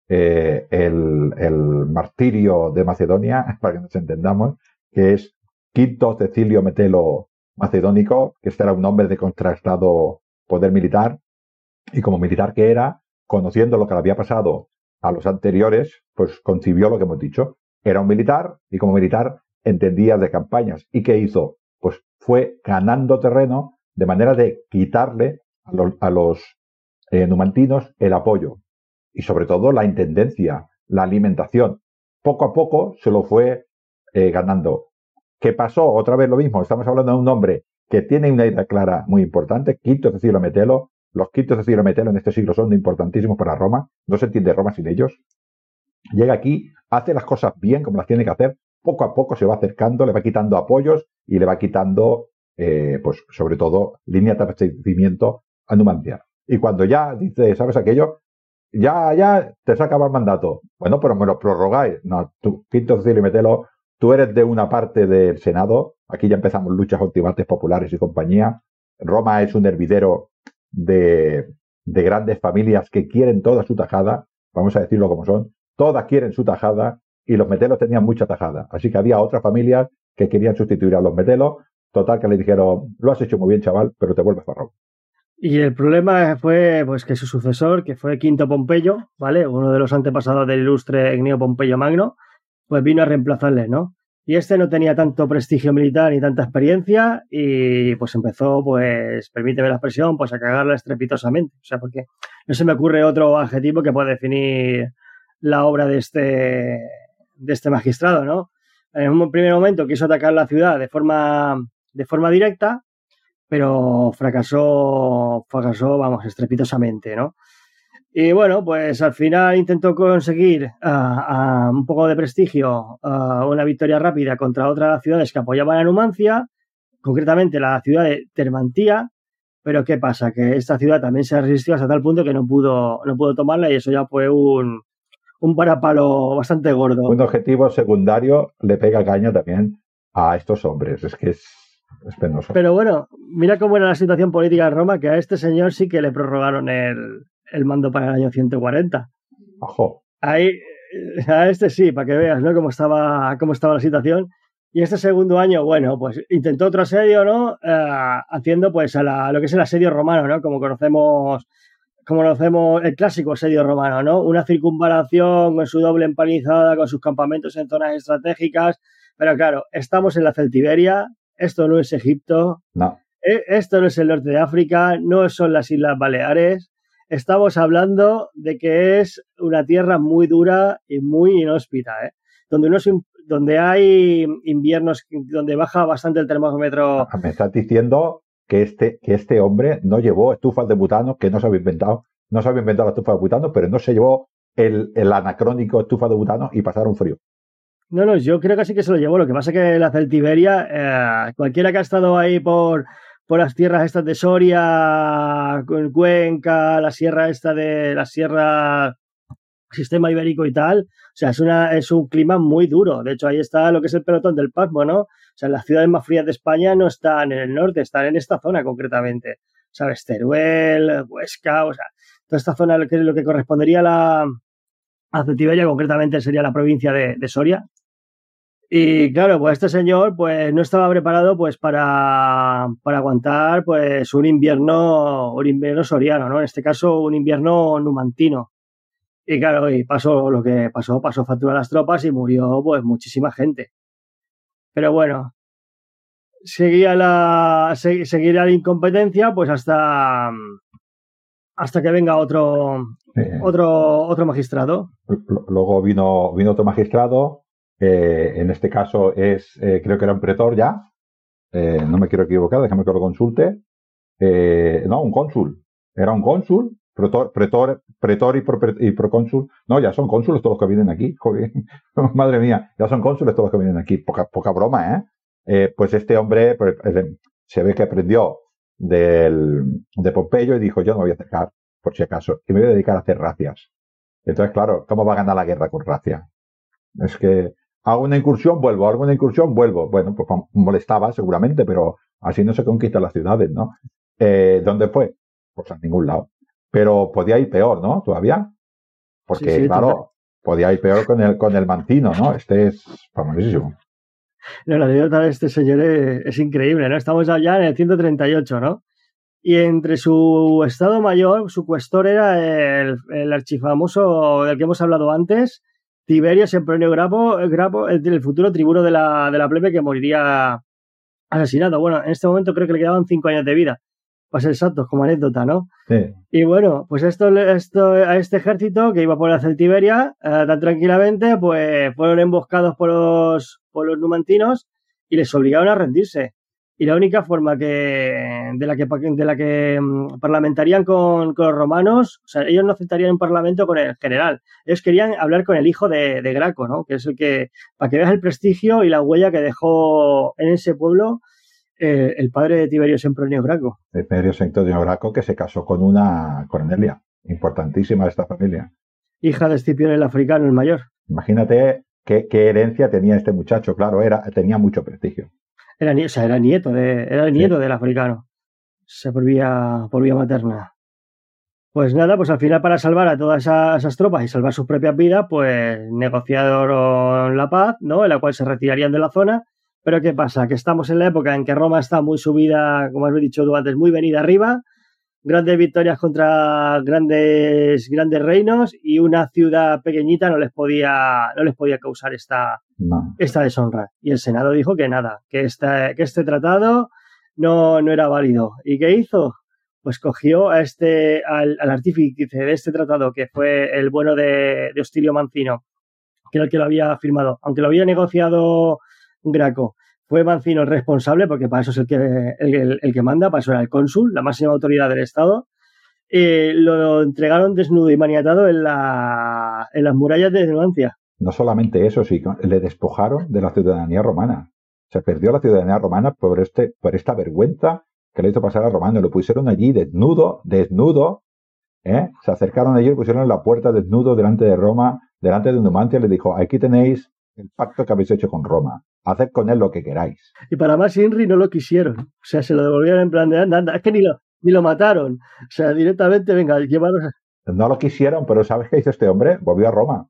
eh, el, el martirio de Macedonia, para que nos entendamos, que es Quinto Cecilio Metelo Macedónico, que este era un nombre de contrastado poder militar, y como militar que era, conociendo lo que le había pasado a los anteriores, pues concibió lo que hemos dicho. Era un militar, y como militar entendía de campañas. ¿Y qué hizo? Pues fue ganando terreno de manera de quitarle a los, a los eh, numantinos el apoyo y sobre todo la intendencia, la alimentación. Poco a poco se lo fue eh, ganando. que pasó otra vez lo mismo. Estamos hablando de un hombre que tiene una idea clara muy importante, Quinto Cecilio Metelo. Los quintos Cecilio Metelo en este siglo son importantísimos para Roma. No se entiende Roma sin ellos. Llega aquí, hace las cosas bien como las tiene que hacer. Poco a poco se va acercando, le va quitando apoyos y le va quitando, eh, pues sobre todo, línea de abastecimiento a Numancia. Y cuando ya dice, ¿sabes aquello? Ya, ya te se acaba el mandato. Bueno, pero me lo prorrogáis. No, tú, Quinto Cecilio Metelo, tú eres de una parte del Senado. Aquí ya empezamos luchas o debates populares y compañía. Roma es un hervidero de, de grandes familias que quieren toda su tajada. Vamos a decirlo como son. Todas quieren su tajada y los Metelos tenían mucha tajada. Así que había otras familias que querían sustituir a los Metelos. Total, que le dijeron, lo has hecho muy bien, chaval, pero te vuelves para Roma. Y el problema fue pues que su sucesor, que fue Quinto Pompeyo, ¿vale? Uno de los antepasados del ilustre Gneo Pompeyo Magno, pues vino a reemplazarle, ¿no? Y este no tenía tanto prestigio militar ni tanta experiencia y pues empezó, pues, permíteme la expresión, pues a cagarla estrepitosamente. O sea, porque no se me ocurre otro adjetivo que pueda definir la obra de este, de este magistrado, ¿no? En un primer momento quiso atacar la ciudad de forma, de forma directa, pero fracasó, fracasó, vamos, estrepitosamente, ¿no? Y bueno, pues al final intentó conseguir uh, uh, un poco de prestigio, uh, una victoria rápida contra otras ciudades que apoyaban a Numancia, concretamente la ciudad de Termantía, pero ¿qué pasa? Que esta ciudad también se resistió hasta tal punto que no pudo, no pudo tomarla y eso ya fue un, un parapalo bastante gordo. Un objetivo secundario le pega caña también a estos hombres, es que es... es penoso. Pero bueno, mira cómo era la situación política en Roma, que a este señor sí que le prorrogaron el, el mando para el año ciento cuarenta. Ojo. Ahí, a este sí, para que veas, ¿no? Cómo estaba, cómo estaba la situación. Y este segundo año, bueno, pues intentó otro asedio, ¿no? Uh, haciendo pues a, la, a lo que es el asedio romano, ¿no? Como conocemos, como conocemos el clásico asedio romano, ¿no? Una circunvalación con su doble empalizada, con sus campamentos en zonas estratégicas. Pero claro, estamos en la Celtiberia. Esto no es Egipto, no. Esto no es el norte de África, no son las Islas Baleares. Estamos hablando de que es una tierra muy dura y muy inhóspita, ¿eh? Donde, uno, donde hay inviernos donde baja bastante el termómetro. Me estás diciendo que este, que este hombre no llevó estufas de butano, que no se había inventado, no se había inventado la estufa de butano, pero no se llevó el, el anacrónico estufa de butano y pasaron frío. No, no, yo creo que sí que se lo llevó. Lo que pasa es que la Celtiberia, eh, cualquiera que ha estado ahí por, por las tierras estas de Soria, Cuenca, la sierra esta de la sierra sistema ibérico y tal, o sea, es, una, es un clima muy duro. De hecho, ahí está lo que es el pelotón del Pasmo, ¿no? O sea, las ciudades más frías de España no están en el norte, están en esta zona concretamente. ¿Sabes? Teruel, Huesca, o sea, toda esta zona, lo que, lo que correspondería a la, a Celtiberia, concretamente sería la provincia de, de Soria. Y claro, pues este señor pues no estaba preparado pues para, para aguantar pues un invierno, un invierno soriano, ¿no? En este caso un invierno numantino. Y claro, y pasó lo que pasó, pasó factura a las tropas y murió pues muchísima gente. Pero bueno, seguía la, seguirá la incompetencia pues hasta, hasta que venga otro, eh, otro, otro magistrado. Luego vino, vino otro magistrado. Eh, en este caso es, eh, creo que era un pretor ya, eh, no me quiero equivocar, déjame que lo consulte, eh, no, un cónsul, era un cónsul, pretor, pretor, pretor y, pro, y procónsul, no, ya son cónsules todos los que vienen aquí, joder, madre mía, ya son cónsules todos los que vienen aquí, poca, poca broma, ¿eh? eh pues este hombre pues, se ve que aprendió del, de Pompeyo y dijo, yo no me voy a acercar, por si acaso, y me voy a dedicar a hacer racias. Entonces, claro, ¿cómo va a ganar la guerra con racia? Es que hago una incursión, vuelvo, hago una incursión, vuelvo. Bueno, pues molestaba seguramente, pero así no se conquistan las ciudades, ¿no? Eh, ¿Dónde fue? Pues a ningún lado. Pero podía ir peor, ¿no? Todavía. Porque, sí, sí, claro, total. Podía ir peor con el, con el Mantino, ¿no? Este es famosísimo. No, la anécdota de este señor es, es increíble, ¿no? Estamos allá en el ciento treinta y ocho, ¿no? Y entre su estado mayor, su cuestor era el, el archifamoso del que hemos hablado antes, Tiberio Sempronio Grapo, Grapo, el, el futuro tribuno de la, de la plebe que moriría asesinado. Bueno, en este momento creo que le quedaban cinco años de vida, para ser exactos, como anécdota, ¿no? Sí. Y bueno, pues esto, esto a este ejército que iba por la Celtiberia, eh, tan tranquilamente, pues fueron emboscados por los, por los numantinos y les obligaron a rendirse. Y la única forma que de la que, de la que um, parlamentarían con, con los romanos, o sea, ellos no aceptarían un parlamento con el general. Ellos querían hablar con el hijo de, de Graco, ¿no? Que es el que, para que veas el prestigio y la huella que dejó en ese pueblo eh, el padre de Tiberio Sempronio Graco. Tiberio Sempronio Graco, que se casó con una Cornelia, importantísima de esta familia. Hija de Escipión el Africano, el mayor. Imagínate qué, qué herencia tenía este muchacho, claro, era, tenía mucho prestigio. Era, o sea, era nieto, de, era el nieto sí. del africano. Se volvía, por vía materna. Pues nada, pues al final para salvar a todas esas, esas tropas y salvar sus propias vidas, pues negociaron la paz, ¿no? En la cual se retirarían de la zona. Pero ¿qué pasa? Que estamos en la época en que Roma está muy subida, como has dicho tú antes, muy venida arriba. Grandes victorias contra grandes, grandes reinos y una ciudad pequeñita no les podía, no les podía causar esta, no. esta deshonra. Y el Senado dijo que nada, que este, que este tratado no, no era válido. ¿Y qué hizo? Pues cogió a este, al, al artífice de este tratado, que fue el bueno de, de Hostilio Mancino, que era el que lo había firmado, aunque lo había negociado Graco. Fue Mancino el responsable, porque para eso es el que, el, el, el que manda, para eso era el cónsul, la máxima autoridad del Estado. Eh, lo entregaron desnudo y maniatado en, la, en las murallas de Numancia. No solamente eso, sino le despojaron de la ciudadanía romana. Se perdió la ciudadanía romana por, este, por esta vergüenza que le hizo pasar a Romano. Lo pusieron allí desnudo, desnudo. ¿eh? Se acercaron allí, lo pusieron en la puerta desnudo delante de Roma, delante de Numancia, y le dijo, aquí tenéis el pacto que habéis hecho con Roma. Haced con él lo que queráis. Y para más Inri no lo quisieron. O sea, se lo devolvieron en plan de anda, anda. Es que ni lo, ni lo mataron. O sea, directamente, venga, llévanos a... No lo quisieron, pero ¿sabes qué hizo este hombre? Volvió a Roma.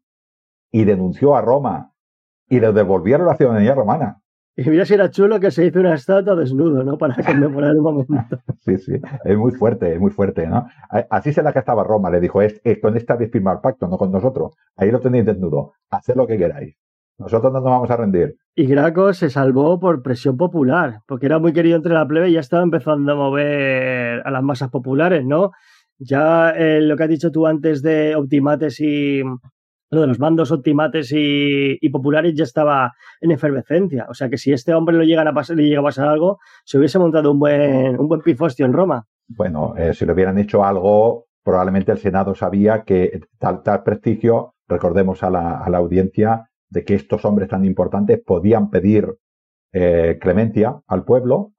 Y denunció a Roma. Y le devolvieron la ciudadanía romana. Y mira si era chulo que se hizo una estatua desnudo, ¿no? Para conmemorar el momento. Sí, sí. Es muy fuerte, es muy fuerte, ¿no? Así se la que estaba Roma. Le dijo, es, es, con esta habéis firmado el pacto, no con nosotros. Ahí lo tenéis desnudo. Haced lo que queráis. Nosotros no nos vamos a rendir. Y Graco se salvó por presión popular, porque era muy querido entre la plebe y ya estaba empezando a mover a las masas populares, ¿no? Ya eh, lo que has dicho tú antes de Optimates y... lo de los bandos Optimates y, y populares ya estaba en efervescencia. O sea que si este hombre lo llegan a pasar, le llega a pasar algo, se hubiese montado un buen, un buen pifostio en Roma. Bueno, eh, si le hubieran hecho algo, probablemente el Senado sabía que tal, tal prestigio, recordemos a la, a la audiencia, de que estos hombres tan importantes podían pedir eh, clemencia al pueblo,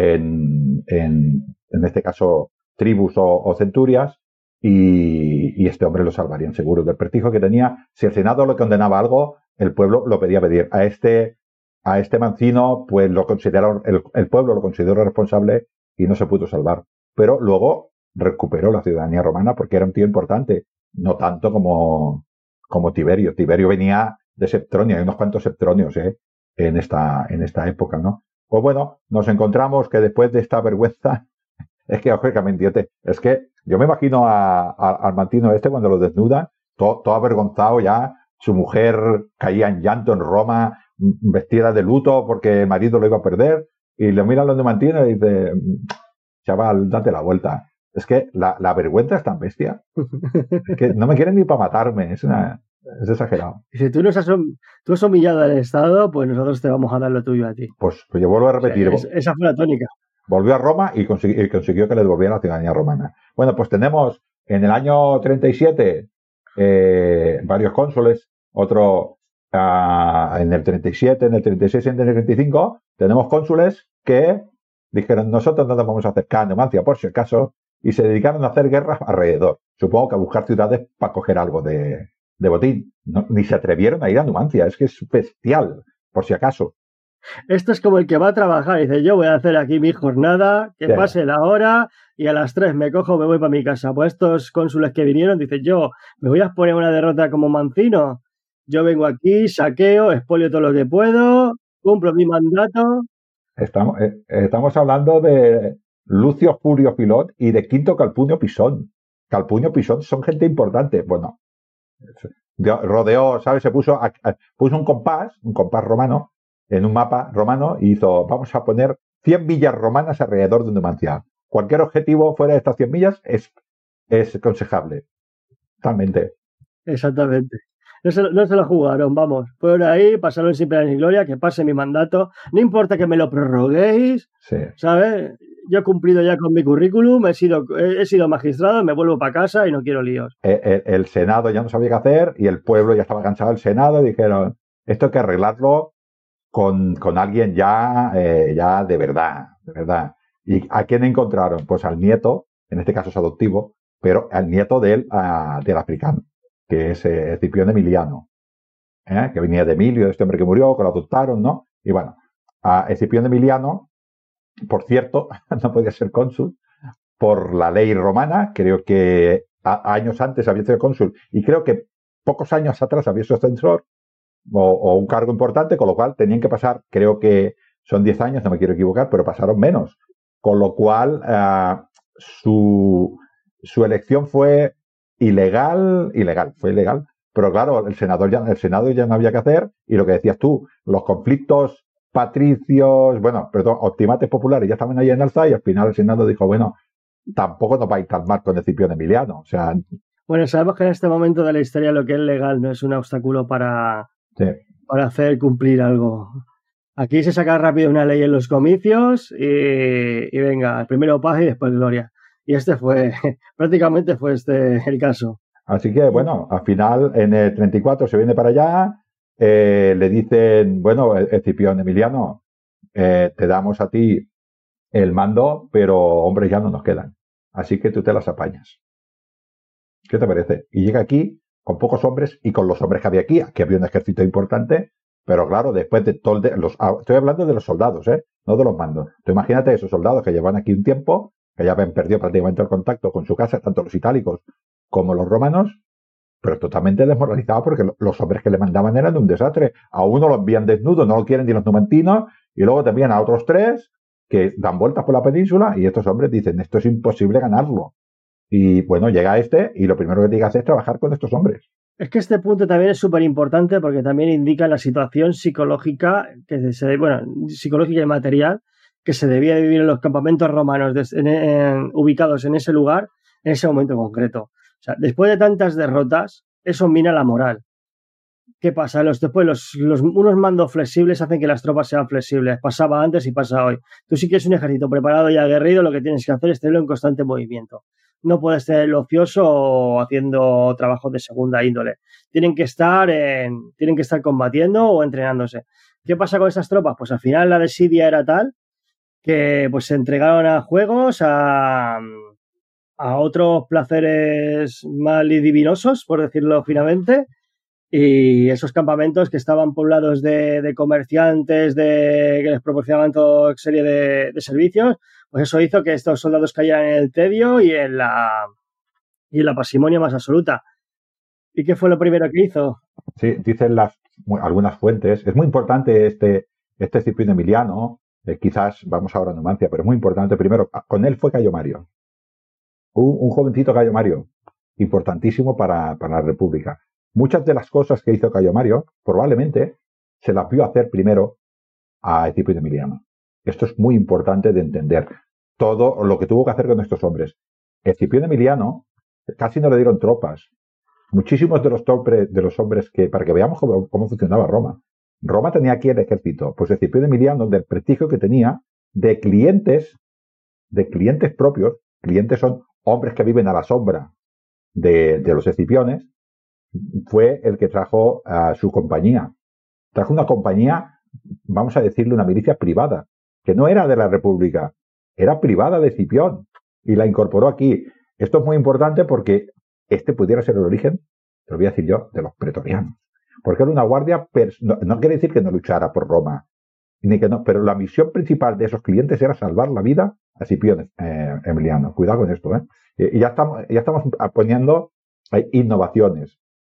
en, en, en este caso tribus o, o centurias, y, y este hombre lo salvarían seguro. Del prestigio que tenía, si el Senado lo condenaba a algo, el pueblo lo pedía pedir. A este, a este Mancino, pues lo consideraron, el, el pueblo lo consideró responsable y no se pudo salvar. Pero luego recuperó la ciudadanía romana porque era un tío importante, no tanto como, como Tiberio. Tiberio venía de Septronio, hay unos cuantos septronios ¿eh? en, esta, en esta época, ¿no? Pues bueno, nos encontramos que después de esta vergüenza, es que, lógicamente, es que yo me imagino a, a, al Mantino este cuando lo desnuda, todo, todo avergonzado ya, su mujer caía en llanto en Roma, vestida de luto porque el marido lo iba a perder, y le miran los de Mantino y dice, chaval, date la vuelta. Es que la, la vergüenza es tan bestia, es que no me quieren ni para matarme, es una... Es exagerado. Y si tú nos has, tú has humillado al Estado, pues nosotros te vamos a dar lo tuyo a ti. Pues, pues yo vuelvo a repetir. O sea, es, esa fue la tónica. Volvió a Roma y consiguió, y consiguió que le devolviera la ciudadanía romana. Bueno, pues tenemos en el año treinta y siete eh, varios cónsules, otro uh, en el treinta y siete, en el treinta y seis y en el treinta y cinco tenemos cónsules que dijeron nosotros no nos vamos a acercar a Numancia por si acaso y se dedicaron a hacer guerras alrededor. Supongo que a buscar ciudades para coger algo de... de botín, no, ni se atrevieron a ir a Numancia, es que es bestial, por si acaso. Esto es como el que va a trabajar y dice, yo voy a hacer aquí mi jornada, que yeah. pase la hora y a las tres me cojo, me voy para mi casa. Pues estos cónsules que vinieron dicen, yo me voy a poner una derrota como Mancino, yo vengo aquí, saqueo, expolio todo lo que puedo, cumplo mi mandato. Estamos, eh, estamos hablando de Lucio Furio Filón y de Quinto Calpunio Pisón. Calpunio Pisón son gente importante, bueno, rodeó, ¿sabes? Se puso, a, a, puso un compás, un compás romano, en un mapa romano y hizo, vamos a poner cien millas romanas alrededor de Numancia. Cualquier objetivo fuera de estas cien millas es, es aconsejable. Totalmente. Exactamente. No se, no se lo jugaron, vamos. Fueron ahí, pasaron sin pena ni gloria, que pase mi mandato. No importa que me lo prorroguéis, Sí. ¿sabes? Yo he cumplido ya con mi currículum, he sido, he, he sido magistrado, me vuelvo para casa y no quiero líos. El, el, el Senado ya no sabía qué hacer y el pueblo ya estaba cansado del Senado y dijeron, esto hay que arreglarlo con, con alguien ya, eh, ya de verdad, de verdad. ¿Y a quién encontraron? Pues al nieto, en este caso es adoptivo, pero al nieto del, uh, del africano, que es eh, Escipión Emiliano, ¿eh? Que venía de Emilio, de este hombre que murió, que lo adoptaron, ¿no? Y bueno, a Escipión Emiliano, por cierto, no podía ser cónsul por la ley romana, creo que a, años antes había sido cónsul y creo que pocos años atrás había sido censor o, o un cargo importante, con lo cual tenían que pasar, creo que son diez años, no me quiero equivocar, pero pasaron menos, con lo cual uh, su, su elección fue ilegal, ilegal, fue ilegal, pero claro, el senador ya, el Senado ya no había que hacer y lo que decías tú, los conflictos patricios, bueno, perdón, optimates populares ya estaban ahí en alza y al final el Senado dijo, bueno, tampoco nos va a ir tan mal con Escipión Emiliano, o sea... Bueno, sabemos que en este momento de la historia lo que es legal no es un obstáculo para, sí. para hacer cumplir algo. Aquí se saca rápido una ley en los comicios y, y venga, primero paz y después gloria. Y este fue, prácticamente fue este el caso. Así que, bueno, al final en el treinta y cuatro se viene para allá, eh, le dicen, bueno, Escipión Emiliano, eh, te damos a ti el mando, pero hombres ya no nos quedan. Así que tú te las apañas. ¿Qué te parece? Y llega aquí con pocos hombres y con los hombres que había aquí, que había un ejército importante, pero claro, después de todo el de los, estoy hablando de los soldados, ¿eh? No de los mandos. Tú imagínate esos soldados que llevan aquí un tiempo, que ya habían perdido prácticamente el contacto con su casa, tanto los itálicos como los romanos, pero totalmente desmoralizados porque los hombres que le mandaban eran de un desastre. A uno lo envían desnudo, no lo quieren ni los numantinos, y luego te envían a otros tres que dan vueltas por la península y estos hombres dicen, esto es imposible ganarlo. Y bueno, llega este y lo primero que tiene que hacer es trabajar con estos hombres. Es que este punto también es súper importante porque también indica la situación psicológica, que se, bueno, psicológica y material que se debía de vivir en los campamentos romanos de, en, en, ubicados en ese lugar en ese momento concreto. O sea, después de tantas derrotas, eso mina la moral. ¿Qué pasa? Los, después los, los, unos mandos flexibles hacen que las tropas sean flexibles. Pasaba antes y pasa hoy. Tú sí que es un ejército preparado y aguerrido, lo que tienes que hacer es tenerlo en constante movimiento. No puedes tenerlo ocioso o haciendo trabajos de segunda índole. Tienen que estar en, tienen que estar combatiendo o entrenándose. ¿Qué pasa con estas tropas? Pues al final la desidia era tal que pues se entregaron a juegos, a, a otros placeres mal y divinosos, por decirlo finamente. Y esos campamentos que estaban poblados de, de comerciantes de, que les proporcionaban toda serie de, de servicios, pues eso hizo que estos soldados cayeran en el tedio y en la y en la parsimonia más absoluta. ¿Y qué fue lo primero que hizo? Sí, dicen las algunas fuentes. Es muy importante este, este Escipión Emiliano. Eh, quizás vamos ahora a Numancia, pero es muy importante. Primero, con él fue Cayo Mario. Un, un jovencito Cayo Mario, importantísimo para, para la República. Muchas de las cosas que hizo Cayo Mario, probablemente se las vio hacer primero a Escipión Emiliano. Esto es muy importante de entender. Todo lo que tuvo que hacer con estos hombres. Escipión Emiliano casi no le dieron tropas. Muchísimos de los, topre, de los hombres que, para que veamos cómo, cómo funcionaba Roma. Roma tenía aquí el ejército. Pues Escipión Emiliano, del prestigio que tenía, de clientes, de clientes propios, clientes son hombres que viven a la sombra de, de los escipiones, fue el que trajo a su compañía. Trajo una compañía, vamos a decirle, una milicia privada, que no era de la República, era privada de Escipión, y la incorporó aquí. Esto es muy importante porque este pudiera ser el origen, te lo voy a decir yo, de los pretorianos. Porque era una guardia, no, no quiere decir que no luchara por Roma, ni que no, pero la misión principal de esos clientes era salvar la vida a Escipión eh, Emiliano. Cuidado con esto, ¿eh? Y ya estamos, ya estamos poniendo hay innovaciones.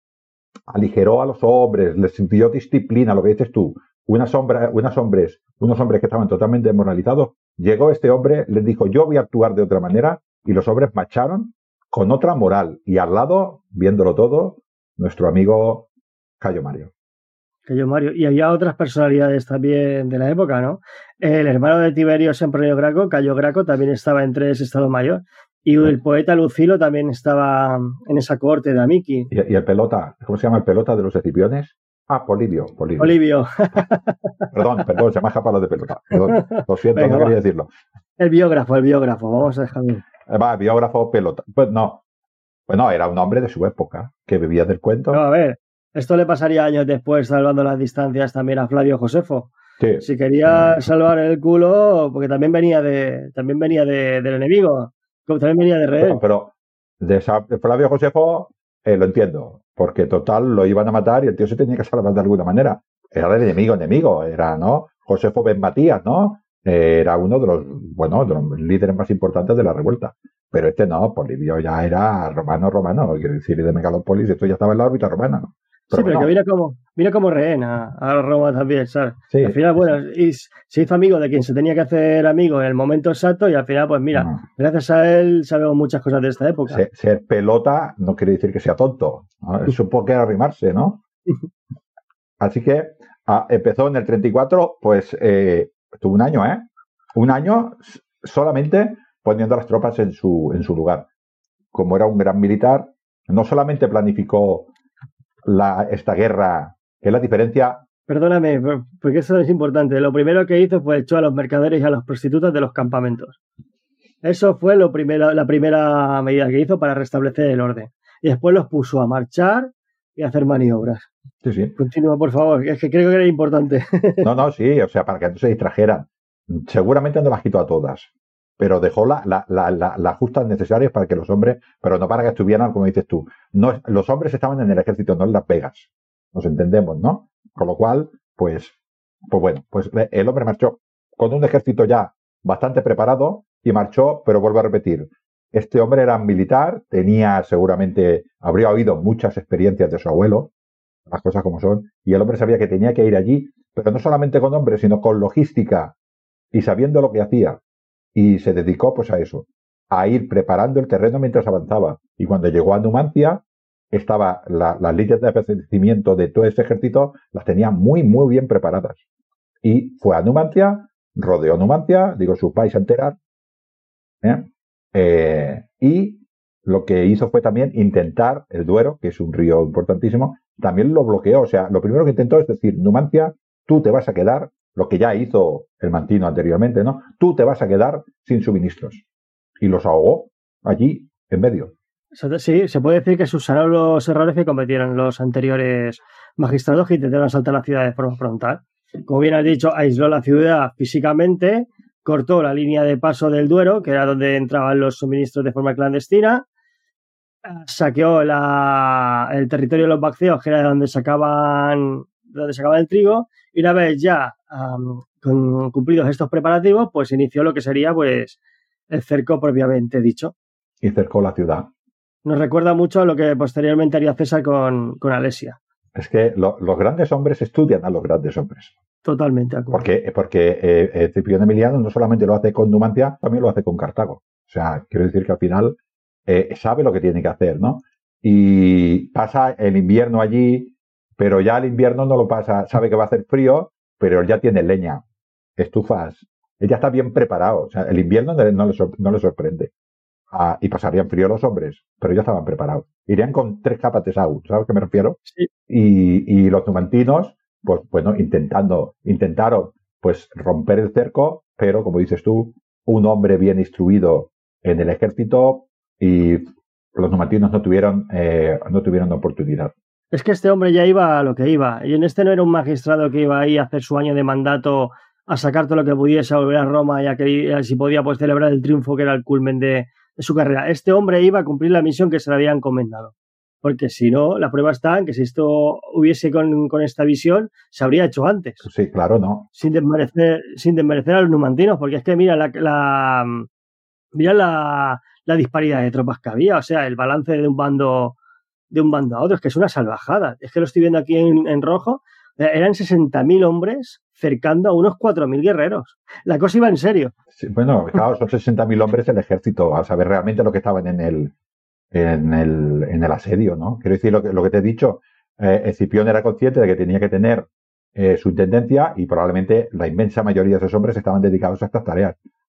Aligeró a los hombres, les dio disciplina, lo que dices tú, unas, sombra, unas hombres, unos hombres que estaban totalmente desmoralizados, llegó este hombre, les dijo, yo voy a actuar de otra manera, y los hombres marcharon con otra moral, y al lado, viéndolo todo, nuestro amigo Cayo Mario. Cayo Mario, y había otras personalidades también de la época, ¿no? El hermano de Tiberio Sempronio Graco, Cayo Graco, también estaba entre ese Estado Mayor, Y el poeta Lucilo también estaba en esa corte de Amiki. ¿Y, y el pelota? ¿Cómo se llama el pelota de los escipiones? Ah, Polibio. Polibio. Polibio. Perdón, perdón, se me ha escapado de pelota. Perdón, lo siento, Venga, no quería va. decirlo. El biógrafo, el biógrafo, vamos a dejarlo. Va, el biógrafo pelota. Pues no. Pues no, era un hombre de su época, que vivía del cuento. No, a ver, esto le pasaría años después, salvando las distancias también a Flavio Josefo. Sí. Si quería salvar el culo, porque también venía de, también venía de, del enemigo, también venía de rehén. No, pero de, esa, de Flavio Josefo eh, lo entiendo, porque total lo iban a matar y el tío se tenía que salvar de alguna manera. Era el enemigo, enemigo, era, ¿no? Josefo Ben Matías, ¿no? Eh, era uno de los, bueno, de los líderes más importantes de la revuelta. Pero este no, Polibio ya era romano, romano, quiero decir, de Megalópolis, esto ya estaba en la órbita romana, ¿no? Pero sí, pero bueno. que vino como, vino como rehén a, a Roma también, ¿sabes? Sí, al final, bueno, sí. y se hizo amigo de quien se tenía que hacer amigo en el momento exacto y al final, pues mira, no. gracias a él sabemos muchas cosas de esta época. Ser, ser pelota no quiere decir que sea tonto, ¿no? Él supo que era arrimarse, ¿no? Así que a, empezó en el treinta y cuatro, pues eh, tuvo un año, ¿eh? Un año solamente poniendo las tropas en su, en su lugar. Como era un gran militar, no solamente planificó La, esta guerra, que es la diferencia. Perdóname, porque eso es importante. Lo primero que hizo fue echó a los mercaderes y a las prostitutas de los campamentos. Eso fue lo primero, la primera medida que hizo para restablecer el orden. Y después los puso a marchar y a hacer maniobras. Sí, sí. Continúa, por favor, es que creo que era importante. No, no, sí, o sea, para que no se distrajeran. Seguramente no las quitó a todas, pero dejó las la, la, la, la justas necesarias para que los hombres, pero no para que estuvieran, como dices tú. No, los hombres estaban en el ejército, no en Las Vegas. Nos entendemos, ¿no? Con lo cual, pues, pues bueno, pues el hombre marchó con un ejército ya bastante preparado y marchó, pero vuelvo a repetir, este hombre era militar, tenía seguramente, habría oído muchas experiencias de su abuelo, las cosas como son, y el hombre sabía que tenía que ir allí, pero no solamente con hombres, sino con logística y sabiendo lo que hacía. Y se dedicó pues a eso, a ir preparando el terreno mientras avanzaba. Y cuando llegó a Numancia, estaba la, las líneas de abastecimiento de todo ese ejército, las tenía muy, muy bien preparadas. Y fue a Numancia, rodeó Numancia, digo, su país a enterar, ¿eh? Eh, y lo que hizo fue también intentar el Duero, que es un río importantísimo, también lo bloqueó. O sea, lo primero que intentó es decir, Numancia, tú te vas a quedar, lo que ya hizo el Mantino anteriormente, ¿no? Tú te vas a quedar sin suministros. Y los ahogó allí, en medio. Sí, se puede decir que subsanaron los errores que cometieron los anteriores magistrados que intentaron asaltar la ciudad de forma frontal. Como bien has dicho, aisló la ciudad físicamente, cortó la línea de paso del Duero, que era donde entraban los suministros de forma clandestina, saqueó la, el territorio de los Bacceos, que era donde sacaban, donde sacaban el trigo, y una vez ya um, con, cumplidos estos preparativos, pues inició lo que sería pues el cerco propiamente dicho. Y cercó la ciudad. Nos recuerda mucho a lo que posteriormente haría César con, con Alesia. Es que lo, los grandes hombres estudian a los grandes hombres. Totalmente de acuerdo. Porque, porque eh, eh, Cipriano Emiliano no solamente lo hace con Numancia, también lo hace con Cartago. O sea, quiero decir que al final eh, sabe lo que tiene que hacer, ¿no? Y pasa el invierno allí, pero ya el invierno no lo pasa, sabe que va a hacer frío, pero ya tiene leña, estufas, él ya está bien preparado. O sea, el invierno no le, no le sorprende. Ah, y pasarían frío los hombres, pero ya estaban preparados. Irían con tres capas de saúl, ¿sabes a qué me refiero? Sí. Y, y los numantinos, pues bueno, intentando, intentaron pues romper el cerco, pero como dices tú, un hombre bien instruido en el ejército y los numantinos no tuvieron, eh, no tuvieron oportunidad. Es que este hombre ya iba a lo que iba, y en este no era un magistrado que iba ahí a hacer su año de mandato, a sacar todo lo que pudiese, a volver a Roma y a que si podía pues celebrar el triunfo que era el culmen de, de su carrera. Este hombre iba a cumplir la misión que se le había encomendado. Porque si no, la prueba está en que si esto hubiese con, con esta visión, se habría hecho antes. Sí, claro, no. Sin desmerecer, sin desmerecer a los numantinos, porque es que mira la, la mira la, la disparidad de tropas que había, o sea, el balance de un bando de un bando a otro, es que es una salvajada. Es que lo estoy viendo aquí en, en rojo, eran sesenta mil hombres cercando a unos cuatro mil guerreros. La cosa iba en serio. Sí, bueno, claro, son sesenta mil hombres el ejército, a saber realmente lo que estaban en el en el, en el asedio, ¿no? Quiero decir lo que, lo que te he dicho, eh, Escipión era consciente de que tenía que tener eh, su intendencia y probablemente la inmensa mayoría de esos hombres estaban dedicados a estas tareas.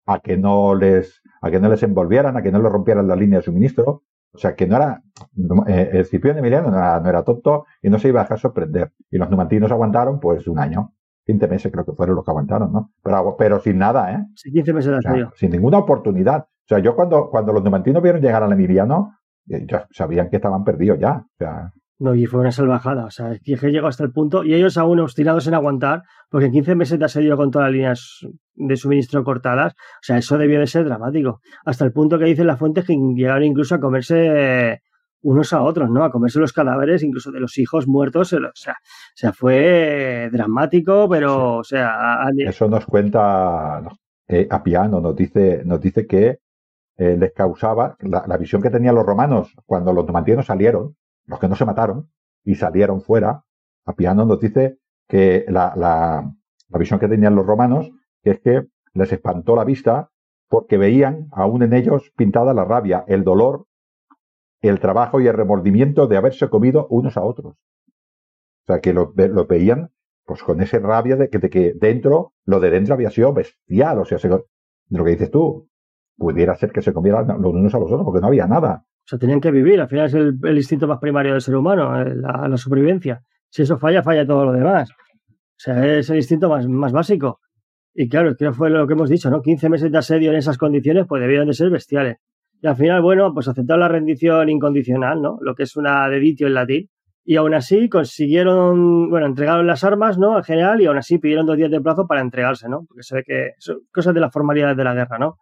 a que no les, a que no les envolvieran, a que no les rompieran la línea de suministro. O sea, que no era, eh, el Cipión Emiliano no era, no era tonto y no se iba a dejar sorprender. Y los numantinos aguantaron, pues, un año. quince meses creo que fueron los que aguantaron, ¿no? Pero, pero sin nada, ¿eh? Sí, quince meses de asedio. O sea, sin ninguna oportunidad. O sea, yo cuando, cuando los numantinos vieron llegar al Emiliano, ya sabían que estaban perdidos ya. O sea, no, y fue una salvajada. O sea, es que llegó hasta el punto, y ellos aún obstinados en aguantar, porque en quince meses de asedio con todas las líneas de suministro cortadas, o sea, eso debió de ser dramático. Hasta el punto que dicen las fuentes que llegaron incluso a comerse unos a otros, ¿no? A comerse los cadáveres, incluso de los hijos muertos. O sea, o sea fue dramático, pero, sí. o sea... A... Eso nos cuenta eh, Apiano, nos dice, nos dice que eh, les causaba la, la visión que tenían los romanos cuando los numantinos salieron, los que no se mataron y salieron fuera. Apiano nos dice que la, la, la visión que tenían los romanos, que es que les espantó la vista porque veían aún en ellos pintada la rabia, el dolor, el trabajo y el remordimiento de haberse comido unos a otros. O sea, que lo, lo veían pues con esa rabia de que, de que dentro, lo de dentro había sido bestial. O sea, se, de lo que dices tú, pudiera ser que se comieran los unos a los otros porque no había nada. O sea, tenían que vivir. Al final es el, el instinto más primario del ser humano, la, la supervivencia. Si eso falla, falla todo lo demás. O sea, es el instinto más, más básico. Y claro, creo que fue lo que hemos dicho, ¿no? quince meses de asedio en esas condiciones, pues debieron de ser bestiales. Y al final, bueno, pues aceptaron la rendición incondicional, ¿no? Lo que es una deditio en latín. Y aún así consiguieron, bueno, entregaron las armas, ¿no? Al general, y aún así pidieron dos días de plazo para entregarse, ¿no? Porque se ve que son cosas de las formalidades de la guerra, ¿no?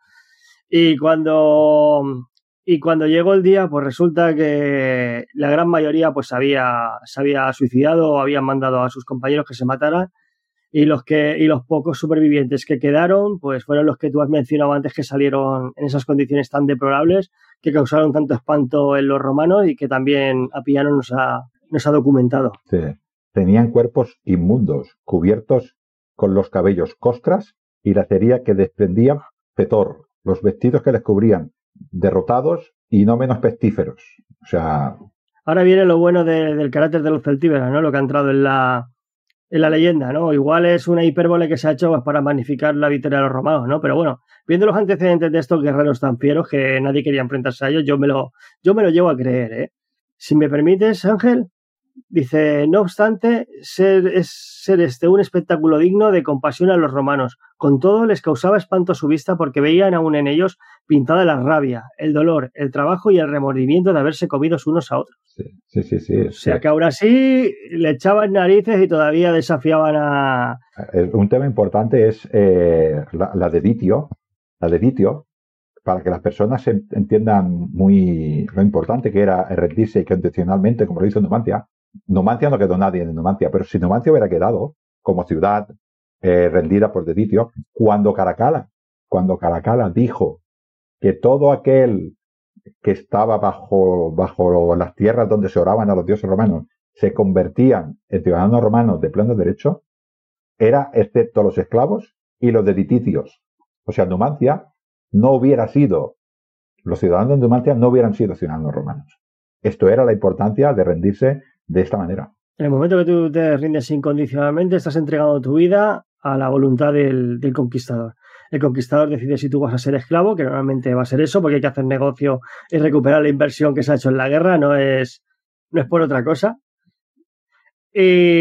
Y cuando... Y cuando llegó el día, pues resulta que la gran mayoría pues se había, se había suicidado o habían mandado a sus compañeros que se mataran, y los que y los pocos supervivientes que quedaron pues fueron los que tú has mencionado antes, que salieron en esas condiciones tan deplorables que causaron tanto espanto en los romanos y que también Apiano nos ha, nos ha documentado. Sí. Tenían cuerpos inmundos, cubiertos con los cabellos costras y la cería que desprendía fetor, los vestidos que les cubrían derrotados y no menos pestíferos. O sea... Ahora viene lo bueno de, del carácter de los celtíberos, ¿no? Lo que ha entrado en la, en la leyenda, ¿no? Igual es una hipérbole que se ha hecho pues, para magnificar la victoria de los romanos, ¿no? Pero bueno, viendo los antecedentes de estos guerreros tan fieros que nadie quería enfrentarse a ellos, yo me lo, yo me lo llevo a creer, ¿eh? Si me permites, Ángel, dice, no obstante, ser, es ser este un espectáculo digno de compasión a los romanos. Con todo, les causaba espanto su vista porque veían aún en ellos pintada la rabia, el dolor, el trabajo y el remordimiento de haberse comidos unos a otros. Sí, sí, sí. sí o sea, sí. Que ahora sí le echaban narices y todavía desafiaban a... Un tema importante es eh, la, la deditio, la deditio, para que las personas entiendan muy lo importante que era rendirse incondicionalmente, como lo hizo Numancia. Numancia no quedó nadie en Numancia, pero si Numancia hubiera quedado como ciudad eh, rendida por deditio, cuando Caracalla, cuando Caracalla dijo que todo aquel que estaba bajo, bajo las tierras donde se oraban a los dioses romanos se convertían en ciudadanos romanos de pleno derecho, era excepto los esclavos y los dediticios. O sea, Numancia no hubiera sido, los ciudadanos de Numancia no hubieran sido ciudadanos romanos. Esto era la importancia de rendirse de esta manera. En el momento que tú te rindes incondicionalmente, estás entregando tu vida a la voluntad del, del conquistador. El conquistador decide si tú vas a ser esclavo, que normalmente va a ser eso, porque hay que hacer negocio y recuperar la inversión que se ha hecho en la guerra, no es, no es por otra cosa. Y,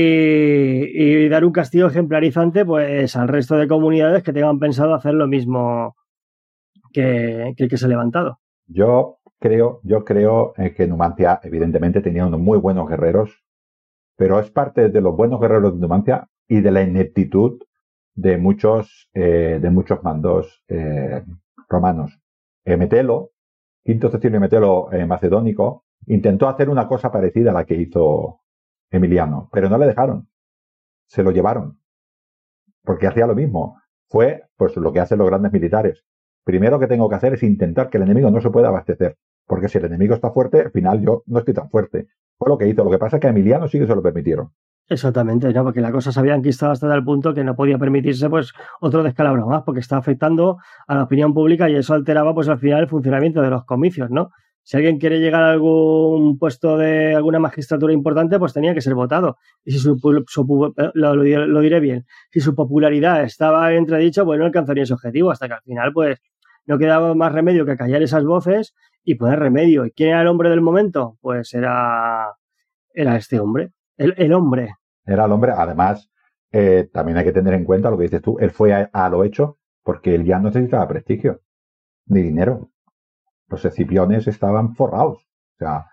y dar un castigo ejemplarizante pues al resto de comunidades que tengan pensado hacer lo mismo que, que el que se ha levantado. Yo creo, yo creo que Numancia evidentemente tenía unos muy buenos guerreros, pero es parte de los buenos guerreros de Numancia y de la ineptitud de muchos, eh, de muchos mandos eh, romanos. Eh, Metelo, Quinto Cecilio Metelo eh, Macedónico, intentó hacer una cosa parecida a la que hizo Emiliano, pero no le dejaron. Se lo llevaron. Porque hacía lo mismo. Fue, pues, lo que hacen los grandes militares. Primero que tengo que hacer es intentar que el enemigo no se pueda abastecer. Porque si el enemigo está fuerte, al final yo no estoy tan fuerte. Fue lo que hizo. Lo que pasa es que a Emiliano sí que se lo permitieron. Exactamente, ¿no? Porque la cosa se había enquistado hasta tal punto que no podía permitirse pues otro descalabro más, porque estaba afectando a la opinión pública y eso alteraba pues al final el funcionamiento de los comicios, ¿no? Si alguien quiere llegar a algún puesto de alguna magistratura importante, pues tenía que ser votado. Y si su, su lo, lo, lo diré bien, si su popularidad estaba en entredicho, pues no alcanzaría ese objetivo, hasta que al final, pues, no quedaba más remedio que callar esas voces y poner remedio. ¿Y quién era el hombre del momento? Pues era, era este hombre, el, el hombre. Era el hombre, además, eh, también hay que tener en cuenta lo que dices tú, él fue a, a lo hecho porque él ya no necesitaba prestigio, ni dinero. Los escipiones estaban forrados. O sea,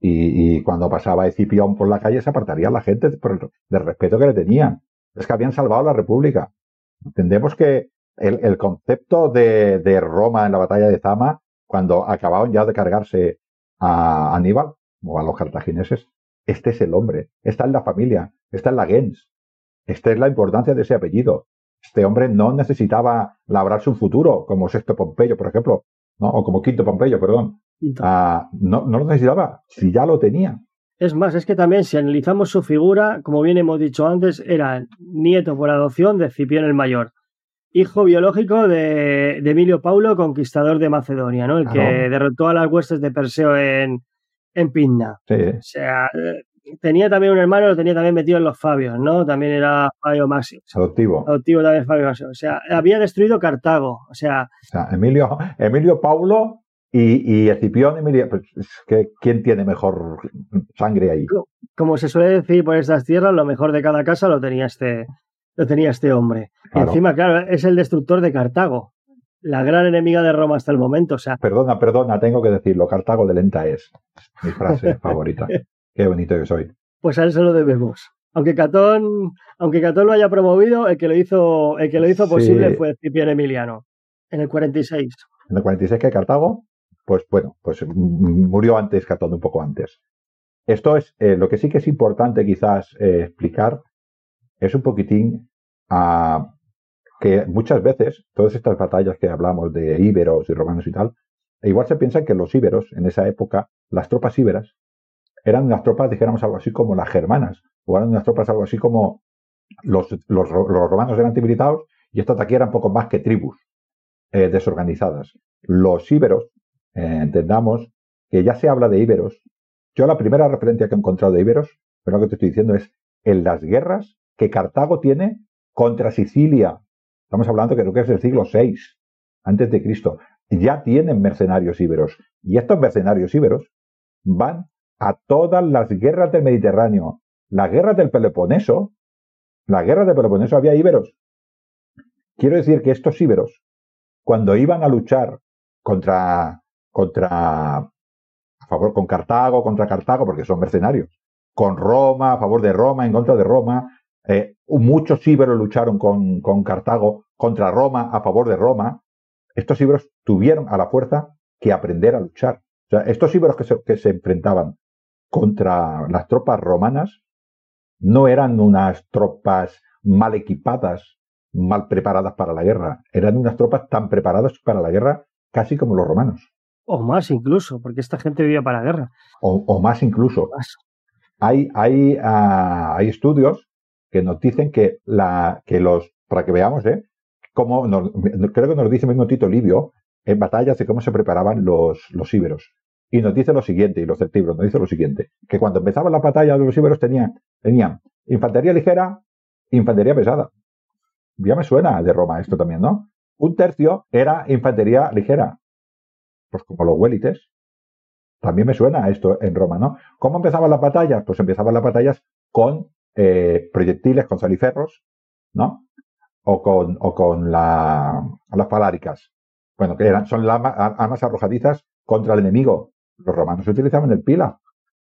y, y cuando pasaba Escipión por la calle se apartaría la gente por el, del respeto que le tenían. Es que habían salvado la República. Entendemos que el, el concepto de, de Roma en la batalla de Zama, cuando acababan ya de cargarse a Aníbal o a los cartagineses, este es el hombre, esta es la familia, esta es la gens, esta es la importancia de ese apellido. Este hombre no necesitaba labrarse un futuro, como Sexto Pompeyo, por ejemplo, ¿no? O como Quinto Pompeyo, perdón. Uh, no, no lo necesitaba, si ya lo tenía. Es más, es que también si analizamos su figura, como bien hemos dicho antes, era nieto por adopción de Escipión el Mayor, hijo biológico de, de Emilio Paulo, conquistador de Macedonia, ¿no? El claro. que derrotó a las huestes de Perseo en, en Pydna. Sí. O sea, tenía también un hermano, lo tenía también metido en los Fabios, ¿no? También era Fabio Máximo. Adoptivo. Adoptivo también Fabio Máximo. O sea, había destruido Cartago. O sea, o sea Emilio, Emilio Paulo y, y Escipión, Emilio, pues, que, ¿quién tiene mejor sangre ahí? Como se suele decir por estas tierras, lo mejor de cada casa lo tenía este, lo tenía este hombre. Claro. Y encima, claro, es el destructor de Cartago, la gran enemiga de Roma hasta el momento. O sea, perdona, perdona, tengo que decirlo, Cartago de lenta es mi frase favorita. Qué bonito que soy. Pues a él se lo debemos. Aunque Catón, aunque Catón lo haya promovido, el que lo hizo, el que lo hizo sí. posible fue Escipión Emiliano, en el cuarenta y seis. En el cuarenta y seis que Cartago, pues bueno, pues murió antes Catón, un poco antes. Esto es, eh, lo que sí que es importante quizás eh, explicar, es un poquitín uh, que muchas veces, todas estas batallas que hablamos de íberos y romanos y tal, igual se piensa que los íberos, en esa época, las tropas íberas, eran unas tropas, dijéramos algo así como las germanas, o eran unas tropas algo así como los, los, los romanos eran civilizados y estos de aquí eran poco más que tribus eh, desorganizadas. Los íberos, eh, entendamos que ya se habla de íberos. Yo la primera referencia que he encontrado de íberos, pero lo que te estoy diciendo es en las guerras que Cartago tiene contra Sicilia. Estamos hablando que creo que es del siglo seis antes de Cristo. Ya tienen mercenarios íberos. Y estos mercenarios íberos van a todas las guerras del Mediterráneo. Las guerras del Peloponeso, las guerras del Peloponeso había íberos. Quiero decir que estos íberos, cuando iban a luchar contra, contra, a favor, con Cartago, contra Cartago, porque son mercenarios, con Roma, a favor de Roma, en contra de Roma, eh, muchos íberos lucharon con, con Cartago, contra Roma, a favor de Roma. Estos íberos tuvieron a la fuerza que aprender a luchar. O sea, estos íberos que se, que se enfrentaban contra las tropas romanas no eran unas tropas mal equipadas, mal preparadas para la guerra. Eran unas tropas tan preparadas para la guerra casi como los romanos. O más incluso, porque esta gente vivía para la guerra. O, o más incluso. Más. Hay, hay, uh, hay estudios que nos dicen que, la, que los, para que veamos, ¿eh? Como nos, creo que nos lo dice el mismo Tito Livio en batallas de cómo se preparaban los, los íberos. Y nos dice lo siguiente, y los celtibros nos dice lo siguiente, que cuando empezaban las batallas de los íberos tenían, tenían infantería ligera, infantería pesada. Ya me suena de Roma esto también, ¿no? Un tercio era infantería ligera. Pues como los huélites. También me suena esto en Roma, ¿no? ¿Cómo empezaban las batallas? Pues empezaban las batallas con eh, proyectiles, con saliferros, ¿no? O con, o con la, las paláricas. Bueno, que eran, son las armas arrojadizas contra el enemigo. Los romanos utilizaban el pila.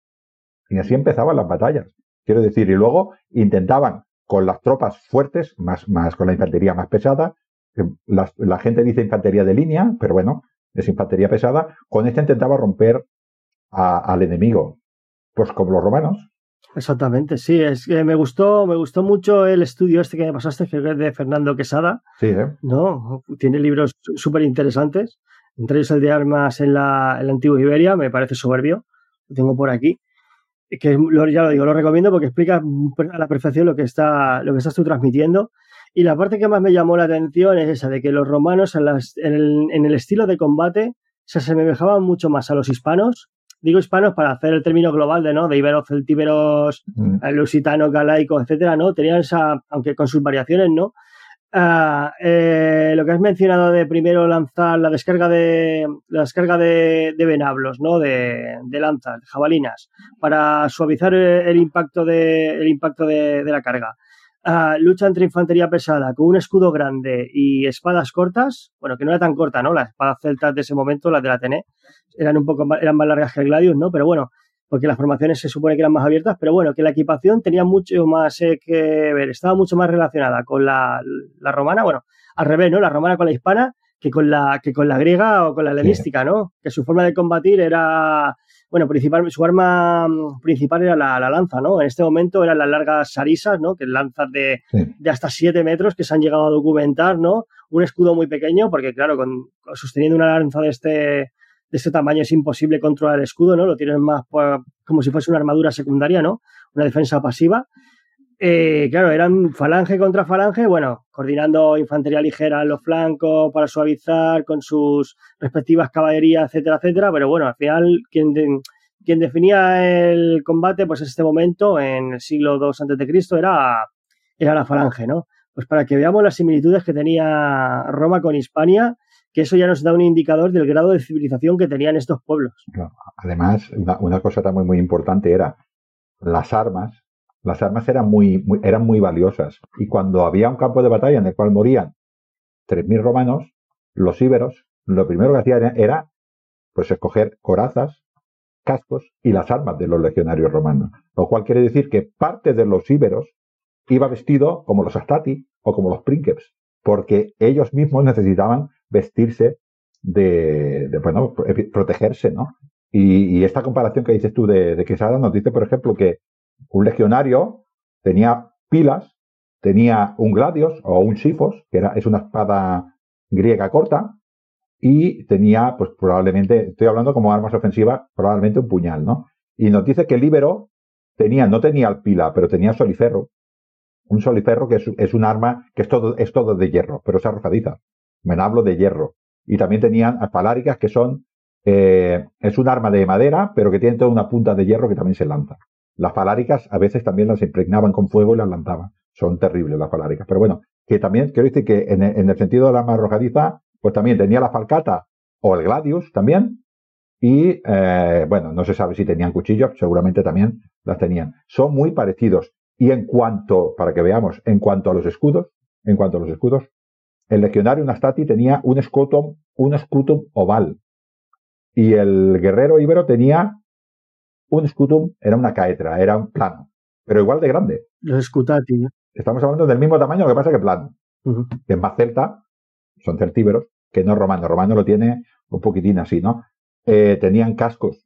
Y así empezaban las batallas. Quiero decir, y luego intentaban con las tropas fuertes, más, más con la infantería más pesada, la, la gente dice infantería de línea, pero bueno, es infantería pesada, con esta intentaba romper a, al enemigo. Pues como los romanos. Exactamente, sí, es que me gustó, me gustó mucho el estudio este que me pasaste, que es de Fernando Quesada. Sí, ¿eh? ¿No? Tiene libros súper interesantes, entre ellos el de armas en la, en la antigua Iberia, me parece soberbio, lo tengo por aquí, que lo, ya lo digo, lo recomiendo porque explica a la perfección lo que está, lo que estás tú transmitiendo. Y la parte que más me llamó la atención es esa, de que los romanos en, las, en, el, en el estilo de combate se asemejaban mucho más a los hispanos. Digo hispanos para hacer el término global de, ¿no? De íberos, celtíberos, mm. lusitanos, galaicos, etcétera, ¿no? Tenían esa, aunque con sus variaciones, ¿no? Uh, eh, lo que has mencionado de primero lanzar la descarga de la descarga de, de venablos, ¿no? De, de lanzas, de jabalinas, para suavizar el, el impacto de el impacto de, de la carga. Uh, lucha entre infantería pesada con un escudo grande y espadas cortas, bueno, que no era tan corta, ¿no? Las espadas celtas de ese momento, las de la Atene, eran un poco más, eran más largas que el Gladius, ¿no? Pero bueno, porque las formaciones se supone que eran más abiertas, pero bueno, que la equipación tenía mucho más eh, que ver, estaba mucho más relacionada con la, la romana, bueno, al revés, ¿no? La romana con la hispana que con la, que con la griega o con la helenística, ¿no? Que su forma de combatir era, bueno, principal, su arma principal era la, la lanza, ¿no? En este momento eran las largas sarisas, ¿no? Que lanzas de, sí. de hasta siete metros que se han llegado a documentar, ¿no? Un escudo muy pequeño, porque claro, con, sosteniendo una lanza de este... de este tamaño es imposible controlar el escudo, ¿no? Lo tienes más pues, como si fuese una armadura secundaria, ¿no? Una defensa pasiva. Eh, claro, eran falange contra falange, bueno, coordinando infantería ligera en los flancos para suavizar con sus respectivas caballerías, etcétera, etcétera. Pero bueno, al final, quien, de, quien definía el combate, pues en este momento, en el siglo dos antes de Cristo, era, era la falange, ¿no? Pues para que veamos las similitudes que tenía Roma con Hispania, que eso ya nos da un indicador del grado de civilización que tenían estos pueblos. Además, una, una cosa también muy importante era las armas. Las armas eran muy, muy, eran muy valiosas. Y cuando había un campo de batalla en el cual morían tres mil romanos, los íberos, lo primero que hacían era pues escoger corazas, cascos y las armas de los legionarios romanos. Lo cual quiere decir que parte de los íberos iba vestido como los astati o como los princeps, porque ellos mismos necesitaban vestirse de, de bueno, protegerse, ¿no? Y, y esta comparación que dices tú de, de Quesada nos dice, por ejemplo, que un legionario tenía pilas, tenía un gladios o un sifos, que era, es una espada griega corta, y tenía, pues probablemente, estoy hablando como armas ofensivas, probablemente un puñal, ¿no? Y nos dice que el íbero tenía, no tenía alpila, pero tenía soliferro. Un soliferro que es, es un arma que es todo, es todo de hierro, pero es arrojadiza. Menablo de hierro. Y también tenían faláricas que son, eh, es un arma de madera, pero que tiene toda una punta de hierro que también se lanza. Las faláricas a veces también las impregnaban con fuego y las lanzaban. Son terribles las faláricas. Pero bueno, que también quiero decir que en el, en el sentido del arma arrojadiza, pues también tenía la falcata o el gladius también. Y, eh, bueno, no se sabe si tenían cuchillos, seguramente también las tenían. Son muy parecidos. Y en cuanto, para que veamos, en cuanto a los escudos, en cuanto a los escudos, el legionario Nastati tenía un scutum, un scutum oval. Y el guerrero íbero tenía un scutum, era una caetra, era un plano, pero igual de grande. Los scutati, ¿no? Estamos hablando del mismo tamaño, lo que pasa que plano. Uh-huh. Que es más celta, son celtíberos, que no romano. Romano lo tiene un poquitín así, ¿no? Eh, tenían cascos.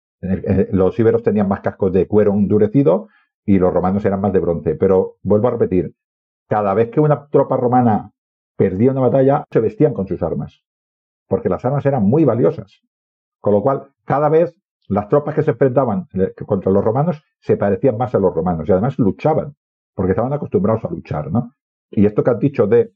Los íberos tenían más cascos de cuero endurecido y los romanos eran más de bronce. Pero vuelvo a repetir, cada vez que una tropa romana perdía una batalla, se vestían con sus armas, porque las armas eran muy valiosas. Con lo cual, cada vez las tropas que se enfrentaban contra los romanos se parecían más a los romanos y además luchaban, porque estaban acostumbrados a luchar, ¿no? Y esto que has dicho de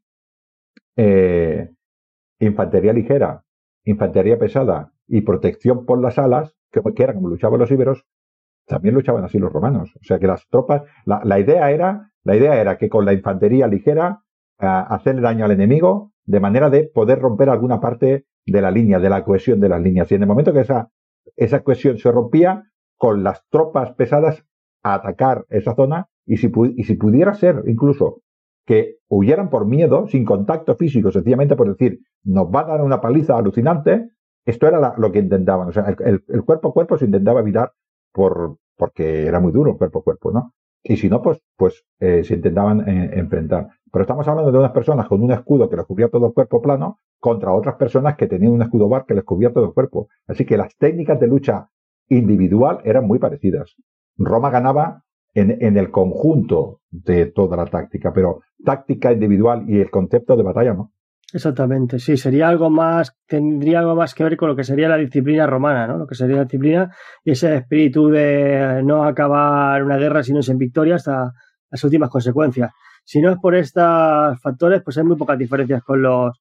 eh, infantería ligera, infantería pesada y protección por las alas, que, que era como luchaban los íberos, también luchaban así los romanos. O sea que las tropas, la, la idea era, la idea era que con la infantería ligera uh, hacerle daño al enemigo de manera de poder romper alguna parte de la línea, de la cohesión de las líneas. Y en el momento que esa, esa cohesión se rompía, con las tropas pesadas a atacar esa zona, y si, y si pudiera ser incluso que huyeran por miedo, sin contacto físico, sencillamente por decir, nos va a dar una paliza alucinante, esto era la, lo que intentaban. O sea, el, el, el cuerpo a cuerpo se intentaba evitar por, porque era muy duro cuerpo a cuerpo, ¿no? Y si no, pues, pues eh, se intentaban eh, enfrentar. Pero estamos hablando de unas personas con un escudo que les cubría todo el cuerpo plano contra otras personas que tenían un escudo bar que les cubría todo el cuerpo. Así que las técnicas de lucha individual eran muy parecidas. Roma ganaba en, en el conjunto de toda la táctica, pero táctica individual y el concepto de batalla, ¿no? Exactamente, sí, sería algo más, tendría algo más que ver con lo que sería la disciplina romana, ¿no? Lo que sería la disciplina y ese espíritu de no acabar una guerra sino en victoria hasta las últimas consecuencias. Si no es por estos factores, pues hay muy pocas diferencias con los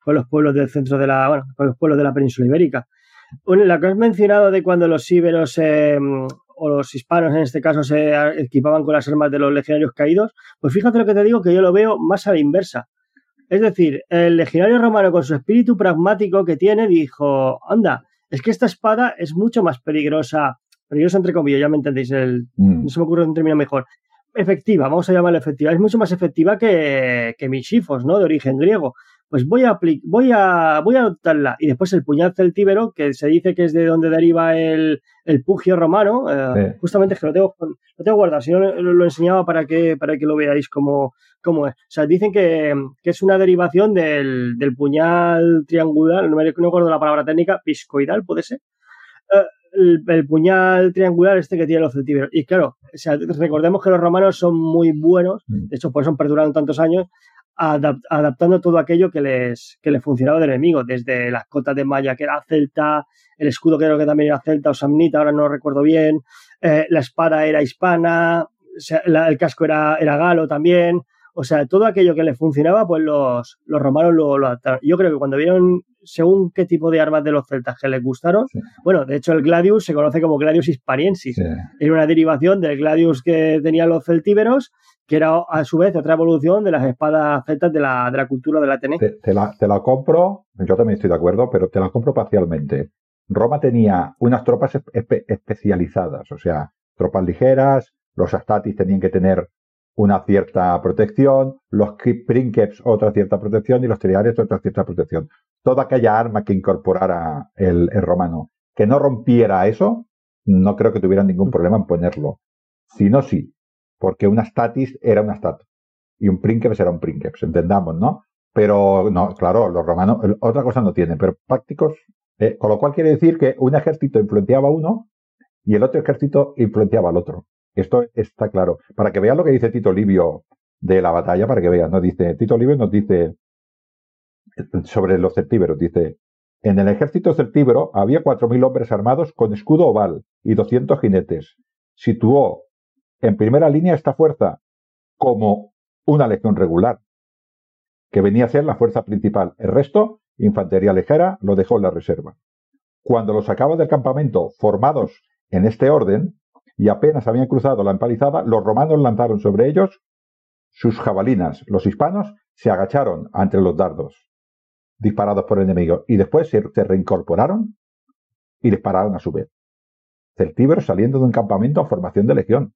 con los pueblos del centro de la, bueno, con los pueblos de la península ibérica. Bueno, lo que has mencionado de cuando los íberos eh, o los hispanos en este caso se equipaban con las armas de los legionarios caídos, pues fíjate lo que te digo, que yo lo veo más a la inversa. Es decir, el legionario romano con su espíritu pragmático que tiene dijo, anda, es que esta espada es mucho más peligrosa, peligrosa entre comillas, ya me entendéis, el, mm. no se me ocurre un término mejor, efectiva, vamos a llamarla efectiva, es mucho más efectiva que, que mis Xifos, ¿no? De origen griego. Pues voy a, voy a voy a adoptarla. Y después el puñal celtíbero, que se dice que es de donde deriva el, el pugio romano, eh, sí. justamente es que lo tengo, lo tengo guardado, si no lo, lo enseñaba para que, para que lo veáis cómo, cómo es. O sea, dicen que, que es una derivación del, del puñal triangular, no me no acuerdo la palabra técnica, piscoidal, ¿puede ser? Eh, el, el puñal triangular este que tienen los celtíberos. Y claro, o sea, recordemos que los romanos son muy buenos, de hecho por eso han perdurado tantos años, Adapt, adaptando todo aquello que les, que les funcionaba del enemigo, desde las cotas de malla que era celta, el escudo creo que también era celta o samnita, ahora no lo recuerdo bien, eh, la espada era hispana, o sea, la, el casco era, era galo también, o sea, todo aquello que les funcionaba, pues los, los romanos lo, lo adaptaron. Yo creo que cuando vieron según qué tipo de armas de los celtas que les gustaron, sí. Bueno, de hecho el gladius se conoce como gladius hispaniensis, sí. Era una derivación del gladius que tenían los celtíberos, que era a su vez otra evolución de las espadas celtas de la, de la cultura del Ateneo. Te, te, la, te la compro, yo también estoy de acuerdo, pero te la compro parcialmente. Roma tenía unas tropas espe especializadas, o sea, tropas ligeras, los astatis tenían que tener una cierta protección, los princeps otra cierta protección y los triares otra cierta protección. Toda aquella arma que incorporara el, el romano que no rompiera eso, no creo que tuvieran ningún problema en ponerlo. Si no, sí. Porque una statis era una stat y un princeps era un princeps, entendamos, ¿no? Pero, no, claro, los romanos, otra cosa no tienen, pero prácticos, eh, con lo cual quiere decir que un ejército influenciaba a uno y el otro ejército influenciaba al otro. Esto está claro. Para que vean lo que dice Tito Livio de la batalla, para que vean, ¿no? Dice, Tito Livio nos dice sobre los celtíberos, dice, en el ejército celtíbero había cuatro mil hombres armados con escudo oval y doscientos jinetes. Situó en primera línea esta fuerza como una legión regular, que venía a ser la fuerza principal. El resto, infantería ligera, lo dejó en la reserva. Cuando los sacaba del campamento formados en este orden y apenas habían cruzado la empalizada, los romanos lanzaron sobre ellos sus jabalinas. Los hispanos se agacharon ante los dardos disparados por el enemigo y después se, se reincorporaron y dispararon a su vez. Celtíberos saliendo de un campamento a formación de legión.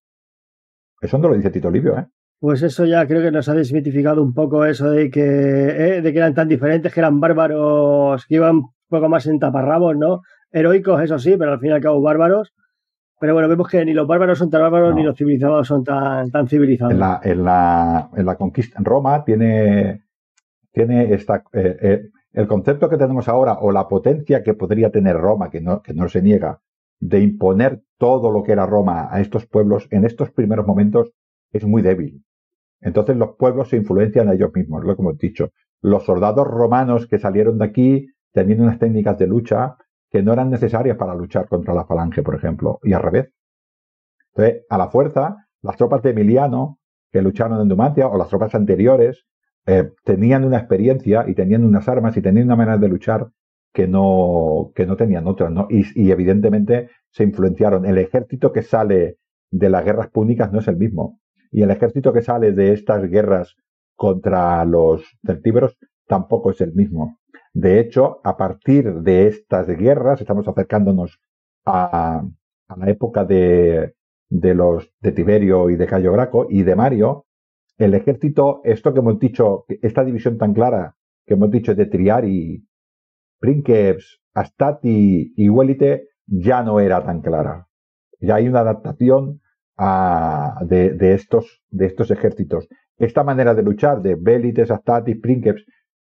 Eso no lo dice Tito Livio, ¿eh? Pues eso ya creo que nos ha desmitificado un poco eso de que, eh, de que eran tan diferentes, que eran bárbaros, que iban un poco más en taparrabos, ¿no? Heroicos, eso sí, pero al fin y al cabo bárbaros. Pero bueno, vemos que ni los bárbaros son tan bárbaros, no. Ni los civilizados son tan, tan civilizados. En la, en la, en la conquista, en Roma tiene, tiene esta, eh, eh, el concepto que tenemos ahora, o la potencia que podría tener Roma, que no, que no se niega, de imponer todo lo que era Roma a estos pueblos, en estos primeros momentos es muy débil. Entonces los pueblos se influencian a ellos mismos, lo que hemos dicho. Los soldados romanos que salieron de aquí tenían unas técnicas de lucha que no eran necesarias para luchar contra la falange, por ejemplo, y al revés. Entonces, a la fuerza, las tropas de Emiliano, que lucharon en Numancia, o las tropas anteriores, eh, tenían una experiencia y tenían unas armas y tenían una manera de luchar que no, que no tenían otras, ¿no? Y, y evidentemente se influenciaron. El ejército que sale de las guerras púnicas no es el mismo. Y el ejército que sale de estas guerras contra los celtíberos tampoco es el mismo. De hecho, a partir de estas guerras, estamos acercándonos a, a la época de, de los de Tiberio y de Cayo Graco y de Mario, el ejército, esto que hemos dicho, esta división tan clara que hemos dicho de Triari, Princeps, Astati y Huélite, ya no era tan clara. Ya hay una adaptación a, de, de, estos, de estos ejércitos. Esta manera de luchar de Vélites, Astatis, Princeps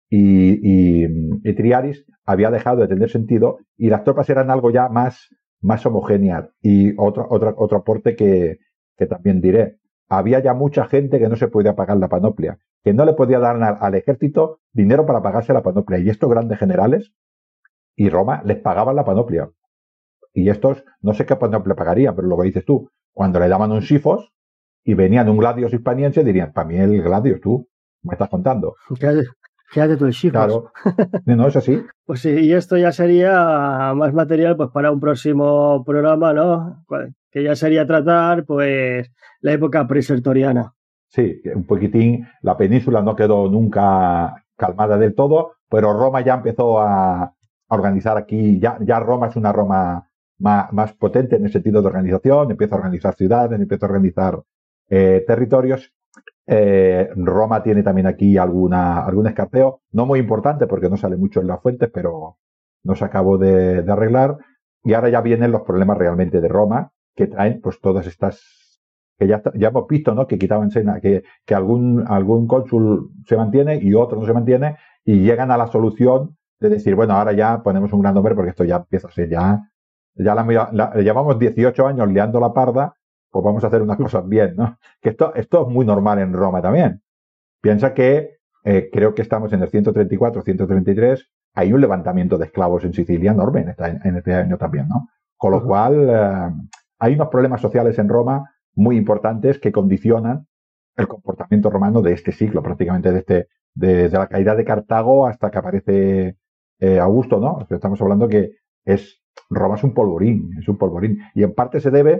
y, y, y Triaris había dejado de tener sentido y las tropas eran algo ya más, más homogéneas. Y otro, otro, otro aporte que, que también diré. Había ya mucha gente que no se podía pagar la panoplia, que no le podía dar al, al ejército dinero para pagarse la panoplia. Y estos grandes generales y Roma les pagaban la panoplia. Y estos, no sé qué panoplia pagarían, pero lo que dices tú, cuando le daban un sifos y venían un gladius hispaniense, dirían, para mí el gladius, tú, me estás contando. Fíjate tú el Shifos. Claro, no es así. Pues sí, y esto ya sería más material pues para un próximo programa, ¿no? Que ya sería tratar pues la época presertoriana. Sí, un poquitín, la península no quedó nunca calmada del todo, pero Roma ya empezó a, a organizar aquí, ya, ya Roma es una Roma más, más potente en el sentido de organización, empieza a organizar ciudades, empieza a organizar eh, territorios. Eh, Roma tiene también aquí alguna, algún escarceo, no muy importante porque no sale mucho en las fuentes, pero no se acabó de, de arreglar. Y ahora ya vienen los problemas realmente de Roma, que traen pues todas estas, que ya, ya hemos visto, ¿no? Que quitaban Sena, que, que algún, algún cónsul se mantiene y otro no se mantiene, y llegan a la solución de decir, bueno, ahora ya ponemos un gran nombre porque esto ya empieza a ser ya, ya la, la, llevamos dieciocho años liando la parda, pues vamos a hacer unas cosas bien, ¿no? Que esto, esto es muy normal en Roma también. Piensa que eh, creo que estamos en el ciento treinta y cuatro, ciento treinta y tres, hay un levantamiento de esclavos en Sicilia enorme en, esta, en este año también, ¿no? Con lo uh-huh. cual, eh, hay unos problemas sociales en Roma muy importantes que condicionan el comportamiento romano de este siglo, prácticamente de este, desde de la caída de Cartago hasta que aparece eh, Augusto, ¿no? Estamos hablando que es, Roma es un polvorín, es un polvorín, y en parte se debe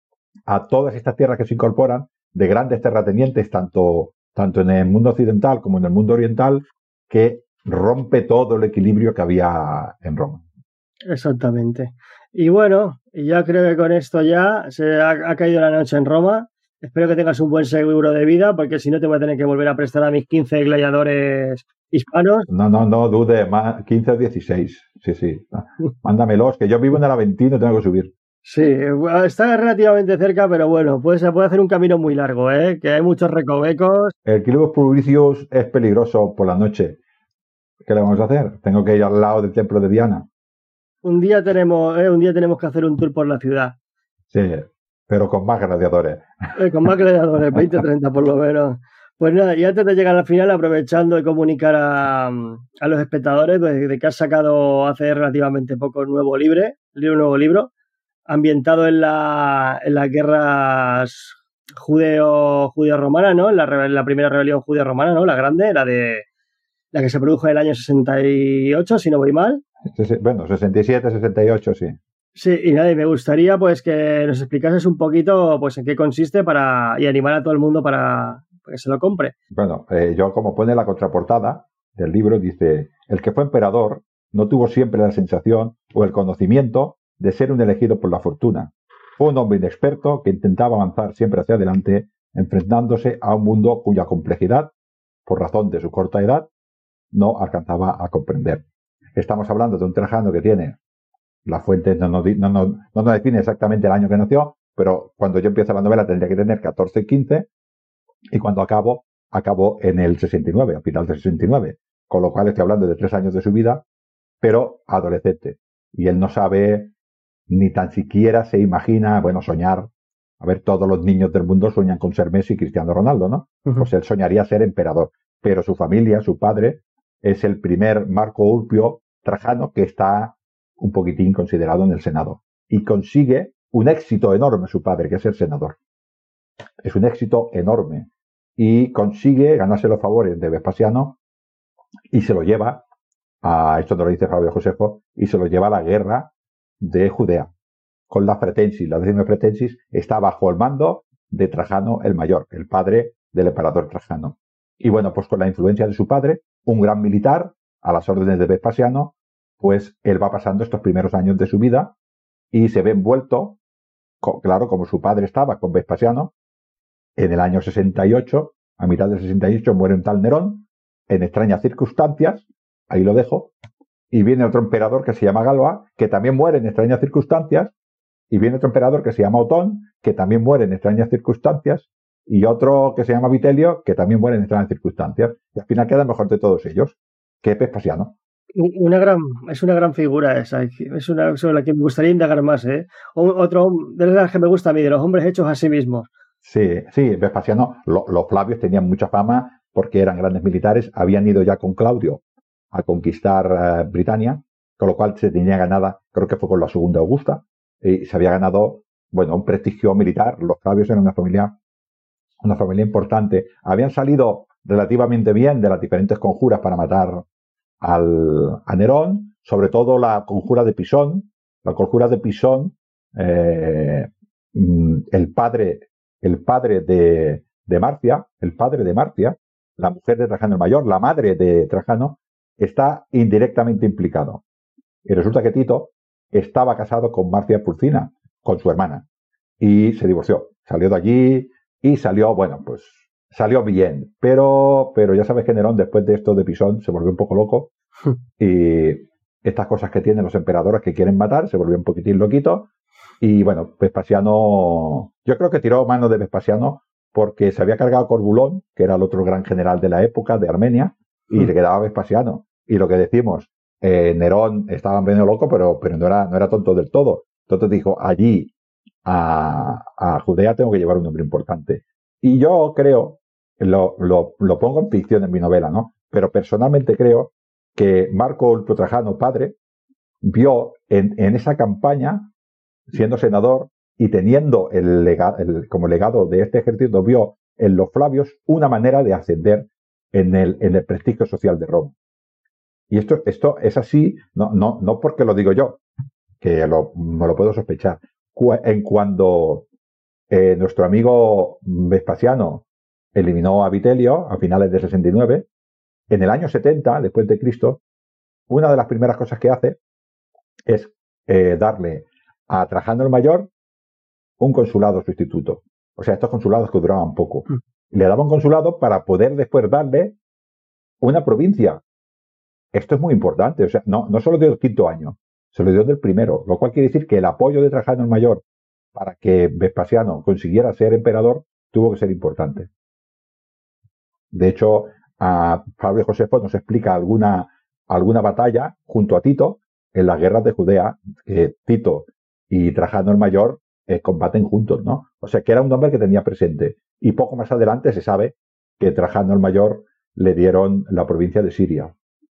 a todas estas tierras que se incorporan de grandes terratenientes, tanto, tanto en el mundo occidental como en el mundo oriental, que rompe todo el equilibrio que había en Roma. Exactamente. Y bueno, ya creo que con esto ya se ha, ha caído la noche en Roma. Espero que tengas un buen seguro de vida, porque si no te voy a tener que volver a prestar a mis quince gladiadores hispanos. No, no, no dude, más quince o dieciséis. Sí, sí. Mándamelos, que yo vivo en el Aventino y tengo que subir. Sí, está relativamente cerca, pero bueno, pues se puede hacer un camino muy largo, ¿eh? Que hay muchos recovecos. El Quilibus Publicius es peligroso por la noche. ¿Qué le vamos a hacer? Tengo que ir al lado del templo de Diana. Un día tenemos, eh, un día tenemos que hacer un tour por la ciudad. Sí, pero con más gladiadores. Eh, con más gladiadores, veinte, treinta por lo menos. Pues nada, y antes de llegar al final, aprovechando de comunicar a, a los espectadores de, de que has sacado hace relativamente poco un nuevo libro, un nuevo libro, ambientado en, la, en las guerras judeo, judeo-romanas, ¿no? En la, en la primera rebelión judeo-romana, ¿no? La grande, la de la que se produjo en el año sesenta y ocho, si no voy mal. Bueno, sesenta y siete, sesenta y ocho, sí. Sí, y nada, y me gustaría pues que nos explicases un poquito pues en qué consiste para y animar a todo el mundo para, para que se lo compre. Bueno, eh, yo como pone la contraportada del libro, dice, el que fue emperador no tuvo siempre la sensación o el conocimiento de ser un elegido por la fortuna. Fue un hombre inexperto que intentaba avanzar siempre hacia adelante, enfrentándose a un mundo cuya complejidad, por razón de su corta edad, no alcanzaba a comprender. Estamos hablando de un Trajano que tiene, la fuente no nos, no, no, no nos define exactamente el año que nació, pero cuando yo empiezo la novela tendría que tener catorce y quince, y cuando acabo, acabo en el sesenta y nueve, a final del sesenta y nueve, con lo cual estoy hablando de tres años de su vida, pero adolescente. Y él no sabe, ni tan siquiera se imagina, bueno, soñar. A ver, todos los niños del mundo sueñan con ser Messi y Cristiano Ronaldo, ¿no? Uh-huh. Pues él soñaría ser emperador. Pero su familia, su padre, es el primer Marco Ulpio Trajano que está un poquitín considerado en el Senado. Y consigue un éxito enorme su padre, que es el senador. Es un éxito enorme. Y consigue ganarse los favores de Vespasiano y se lo lleva a, esto nos lo dice Flavio Josefo, y se lo lleva a la guerra de Judea. Con la Fretensis, la décima Fretensis, está bajo el mando de Trajano el Mayor, el padre del emperador Trajano. Y bueno, pues con la influencia de su padre, un gran militar, a las órdenes de Vespasiano, pues él va pasando estos primeros años de su vida y se ve envuelto, con, claro, como su padre estaba con Vespasiano, en el año sesenta y ocho, a mitad del sesenta y ocho, muere un tal Nerón, en extrañas circunstancias, ahí lo dejo, y viene otro emperador que se llama Galba, que también muere en extrañas circunstancias, y viene otro emperador que se llama Otón, que también muere en extrañas circunstancias, y otro que se llama Vitelio, que también muere en extrañas circunstancias, y al final queda el mejor de todos ellos, que es Vespasiano. Una gran, es una gran figura esa, es una sobre la que me gustaría indagar más, ¿eh? O, otro de las que me gusta a mí, de los hombres hechos a sí mismos. Sí, sí, Vespasiano, lo, los Flavios tenían mucha fama porque eran grandes militares, habían ido ya con Claudio a conquistar uh, Britania, con lo cual se tenía ganada, creo que fue con la segunda Augusta, y se había ganado, bueno, un prestigio militar. Los Flavios eran una familia, una familia importante. Habían salido relativamente bien de las diferentes conjuras para matar al, a Nerón, sobre todo la conjura de Pisón. La conjura de Pisón, eh, el padre, el padre de, de Marcia, el padre de Marcia, la mujer de Trajano el Mayor, la madre de Trajano, está indirectamente implicado. Y resulta que Tito estaba casado con Marcia Pulcina, con su hermana, y se divorció. Salió de allí y salió, bueno, pues salió bien, pero, pero ya sabes que Nerón, después de esto de Pisón, se volvió un poco loco y estas cosas que tienen los emperadores que quieren matar, se volvió un poquitín loquito. Y bueno, Vespasiano, yo creo que tiró mano de Vespasiano porque se había cargado Corbulón, que era el otro gran general de la época, de Armenia, y mm. le quedaba Vespasiano. Y lo que decimos, eh, Nerón estaba medio loco, pero, pero no, era, no era tonto del todo. Entonces dijo, allí a, a Judea tengo que llevar un hombre importante. Y yo creo, lo, lo, lo pongo en ficción en mi novela, ¿no? Pero personalmente creo que Marco Ulpio Trajano, padre, vio en, en esa campaña, siendo senador y teniendo el, lega, el como legado de este ejército, vio en los Flavios una manera de ascender en el, en el prestigio social de Roma. Y esto, esto es así, no, no, no porque lo digo yo, que lo, me lo puedo sospechar. En cuando eh, nuestro amigo Vespasiano eliminó a Vitelio a finales de sesenta y nueve, en el año setenta, después de Cristo, una de las primeras cosas que hace es eh, darle a Trajano el Mayor un consulado sustituto. O sea, estos consulados que duraban poco. Mm. Le daba un consulado para poder después darle una provincia. Esto es muy importante. O sea, no, no solo dio el quinto año, se lo dio del primero. Lo cual quiere decir que el apoyo de Trajano el Mayor para que Vespasiano consiguiera ser emperador tuvo que ser importante. De hecho, a Fabio Josefo nos explica alguna, alguna batalla junto a Tito en las guerras de Judea, que Tito y Trajano el Mayor eh, combaten juntos, ¿no? O sea, que era un nombre que tenía presente. Y poco más adelante se sabe que Trajano el Mayor le dieron la provincia de Siria.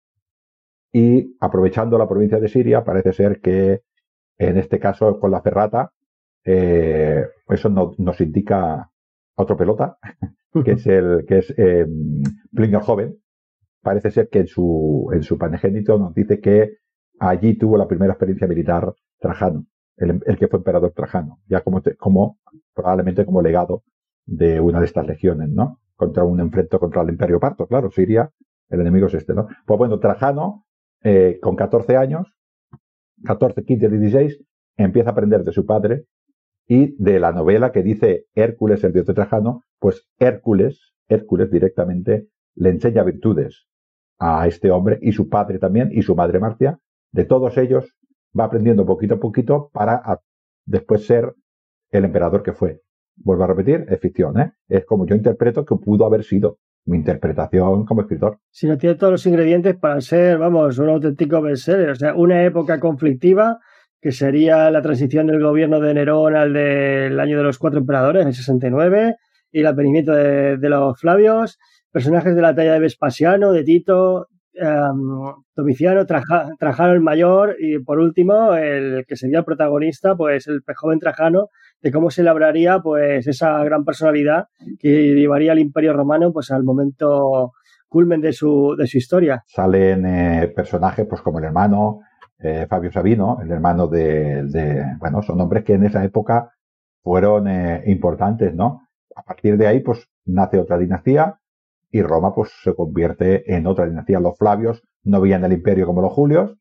Y aprovechando la provincia de Siria, parece ser que en este caso con la Ferrata, eh, eso no, nos indica otro pelota, que es el que es eh, Plinio el Joven. Parece ser que en su, en su Panegénito nos dice que allí tuvo la primera experiencia militar Trajano, el, el que fue emperador Trajano, ya como, te, como probablemente como legado de una de estas legiones, ¿no? Contra un enfrento contra el Imperio Parto, claro, Siria, el enemigo es este, ¿no? Pues bueno, Trajano, eh, con catorce años, catorce, quince, dieciséis, empieza a aprender de su padre y de la novela que dice Hércules, el dios de Trajano, pues Hércules, Hércules directamente le enseña virtudes a este hombre y su padre también y su madre Marcia. De todos ellos va aprendiendo poquito a poquito para a, después ser el emperador que fue. Vuelvo a repetir, es ficción, ¿eh? Es como yo interpreto que pudo haber sido mi interpretación como escritor. Si no tiene todos los ingredientes para ser, vamos, un auténtico bestseller. O sea, una época conflictiva que sería la transición del gobierno de Nerón al del año de los cuatro emperadores, el sesenta y nueve, y el advenimiento de, de los Flavios, personajes de la talla de Vespasiano, de Tito, um, Domiciano, Traja, Trajano el Mayor y por último el que sería el protagonista, pues el joven Trajano, de cómo se labraría pues esa gran personalidad que llevaría al Imperio Romano pues al momento culmen de su, de su historia. Salen eh, personajes pues como el hermano eh, Fabio Sabino, el hermano de, de, bueno, son hombres que en esa época fueron eh, importantes, ¿no? A partir de ahí pues nace otra dinastía y Roma pues se convierte en otra dinastía. Los Flavios no veían el imperio como los Julios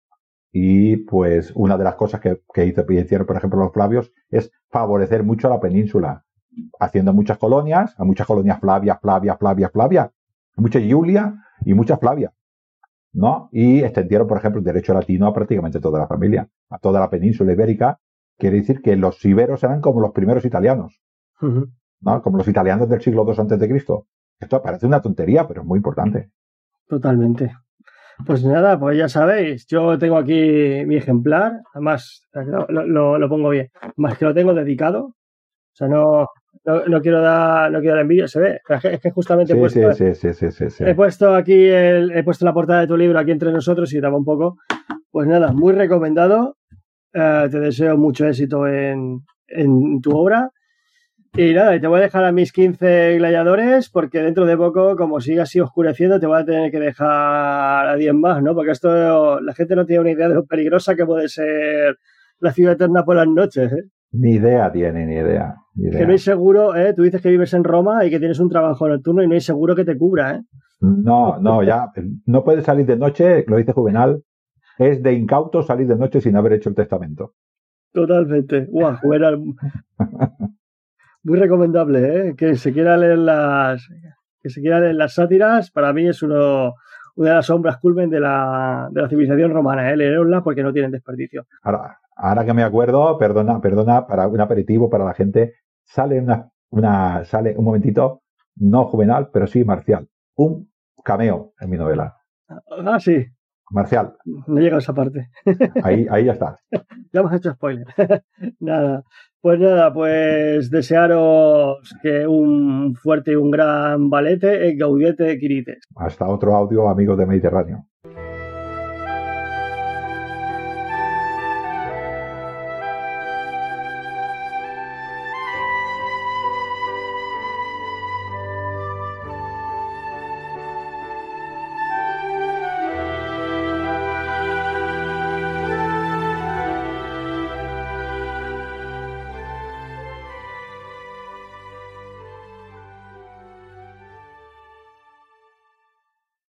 y pues una de las cosas que, que hizo, hicieron por ejemplo los Flavios es favorecer mucho a la península, haciendo muchas colonias, a muchas colonias Flavia, Flavia, Flavia, Flavia, mucha Julia y mucha Flavia, ¿no? Y extendieron por ejemplo el derecho latino a prácticamente toda la familia, a toda la península ibérica. Quiere decir que los iberos eran como los primeros italianos, uh-huh. ¿no? Como los italianos del siglo dos antes de Cristo. Esto parece una tontería, pero es muy importante. Totalmente. Pues nada, pues ya sabéis, yo tengo aquí mi ejemplar, además lo, lo, lo pongo bien, más que lo tengo dedicado, o sea, no, no, no quiero dar no quiero dar envidia, se ve, es que justamente sí, he, puesto, sí, sí, sí, sí, sí. he puesto aquí, el, he puesto la portada de tu libro aquí entre nosotros y daba un poco, pues nada, muy recomendado, eh, te deseo mucho éxito en, en tu obra. Y nada, te voy a dejar a mis quince gladiadores porque dentro de poco, como siga así oscureciendo, te voy a tener que dejar a diez más, ¿no? Porque esto, la gente no tiene una idea de lo peligrosa que puede ser la ciudad eterna por las noches, ¿eh? Ni idea tiene, ni idea. Ni idea. Que no hay seguro, ¿eh? Tú dices que vives en Roma y que tienes un trabajo nocturno y no hay seguro que te cubra, ¿eh? No, no, ya, no puedes salir de noche, lo dice Juvenal, es de incauto salir de noche sin haber hecho el testamento. Totalmente. Guau, Juvenal. Muy recomendable, ¿eh? Que se quiera leer las que se quiera leer las sátiras, para mí es uno, una de las sombras culmen de la, de la civilización romana, ¿eh? Leerosla porque no tienen desperdicio. Ahora, ahora que me acuerdo, perdona, perdona, para un aperitivo para la gente, sale una, una, sale un momentito, no Juvenal, pero sí Marcial. Un cameo en mi novela. Ah, sí. Marcial. No llega a esa parte. Ahí, ahí ya está. Ya hemos hecho spoiler. Nada. Pues nada, pues desearos que un fuerte y un gran valete en Gaudete Quirites. Hasta otro audio, amigos de Mediterráneo.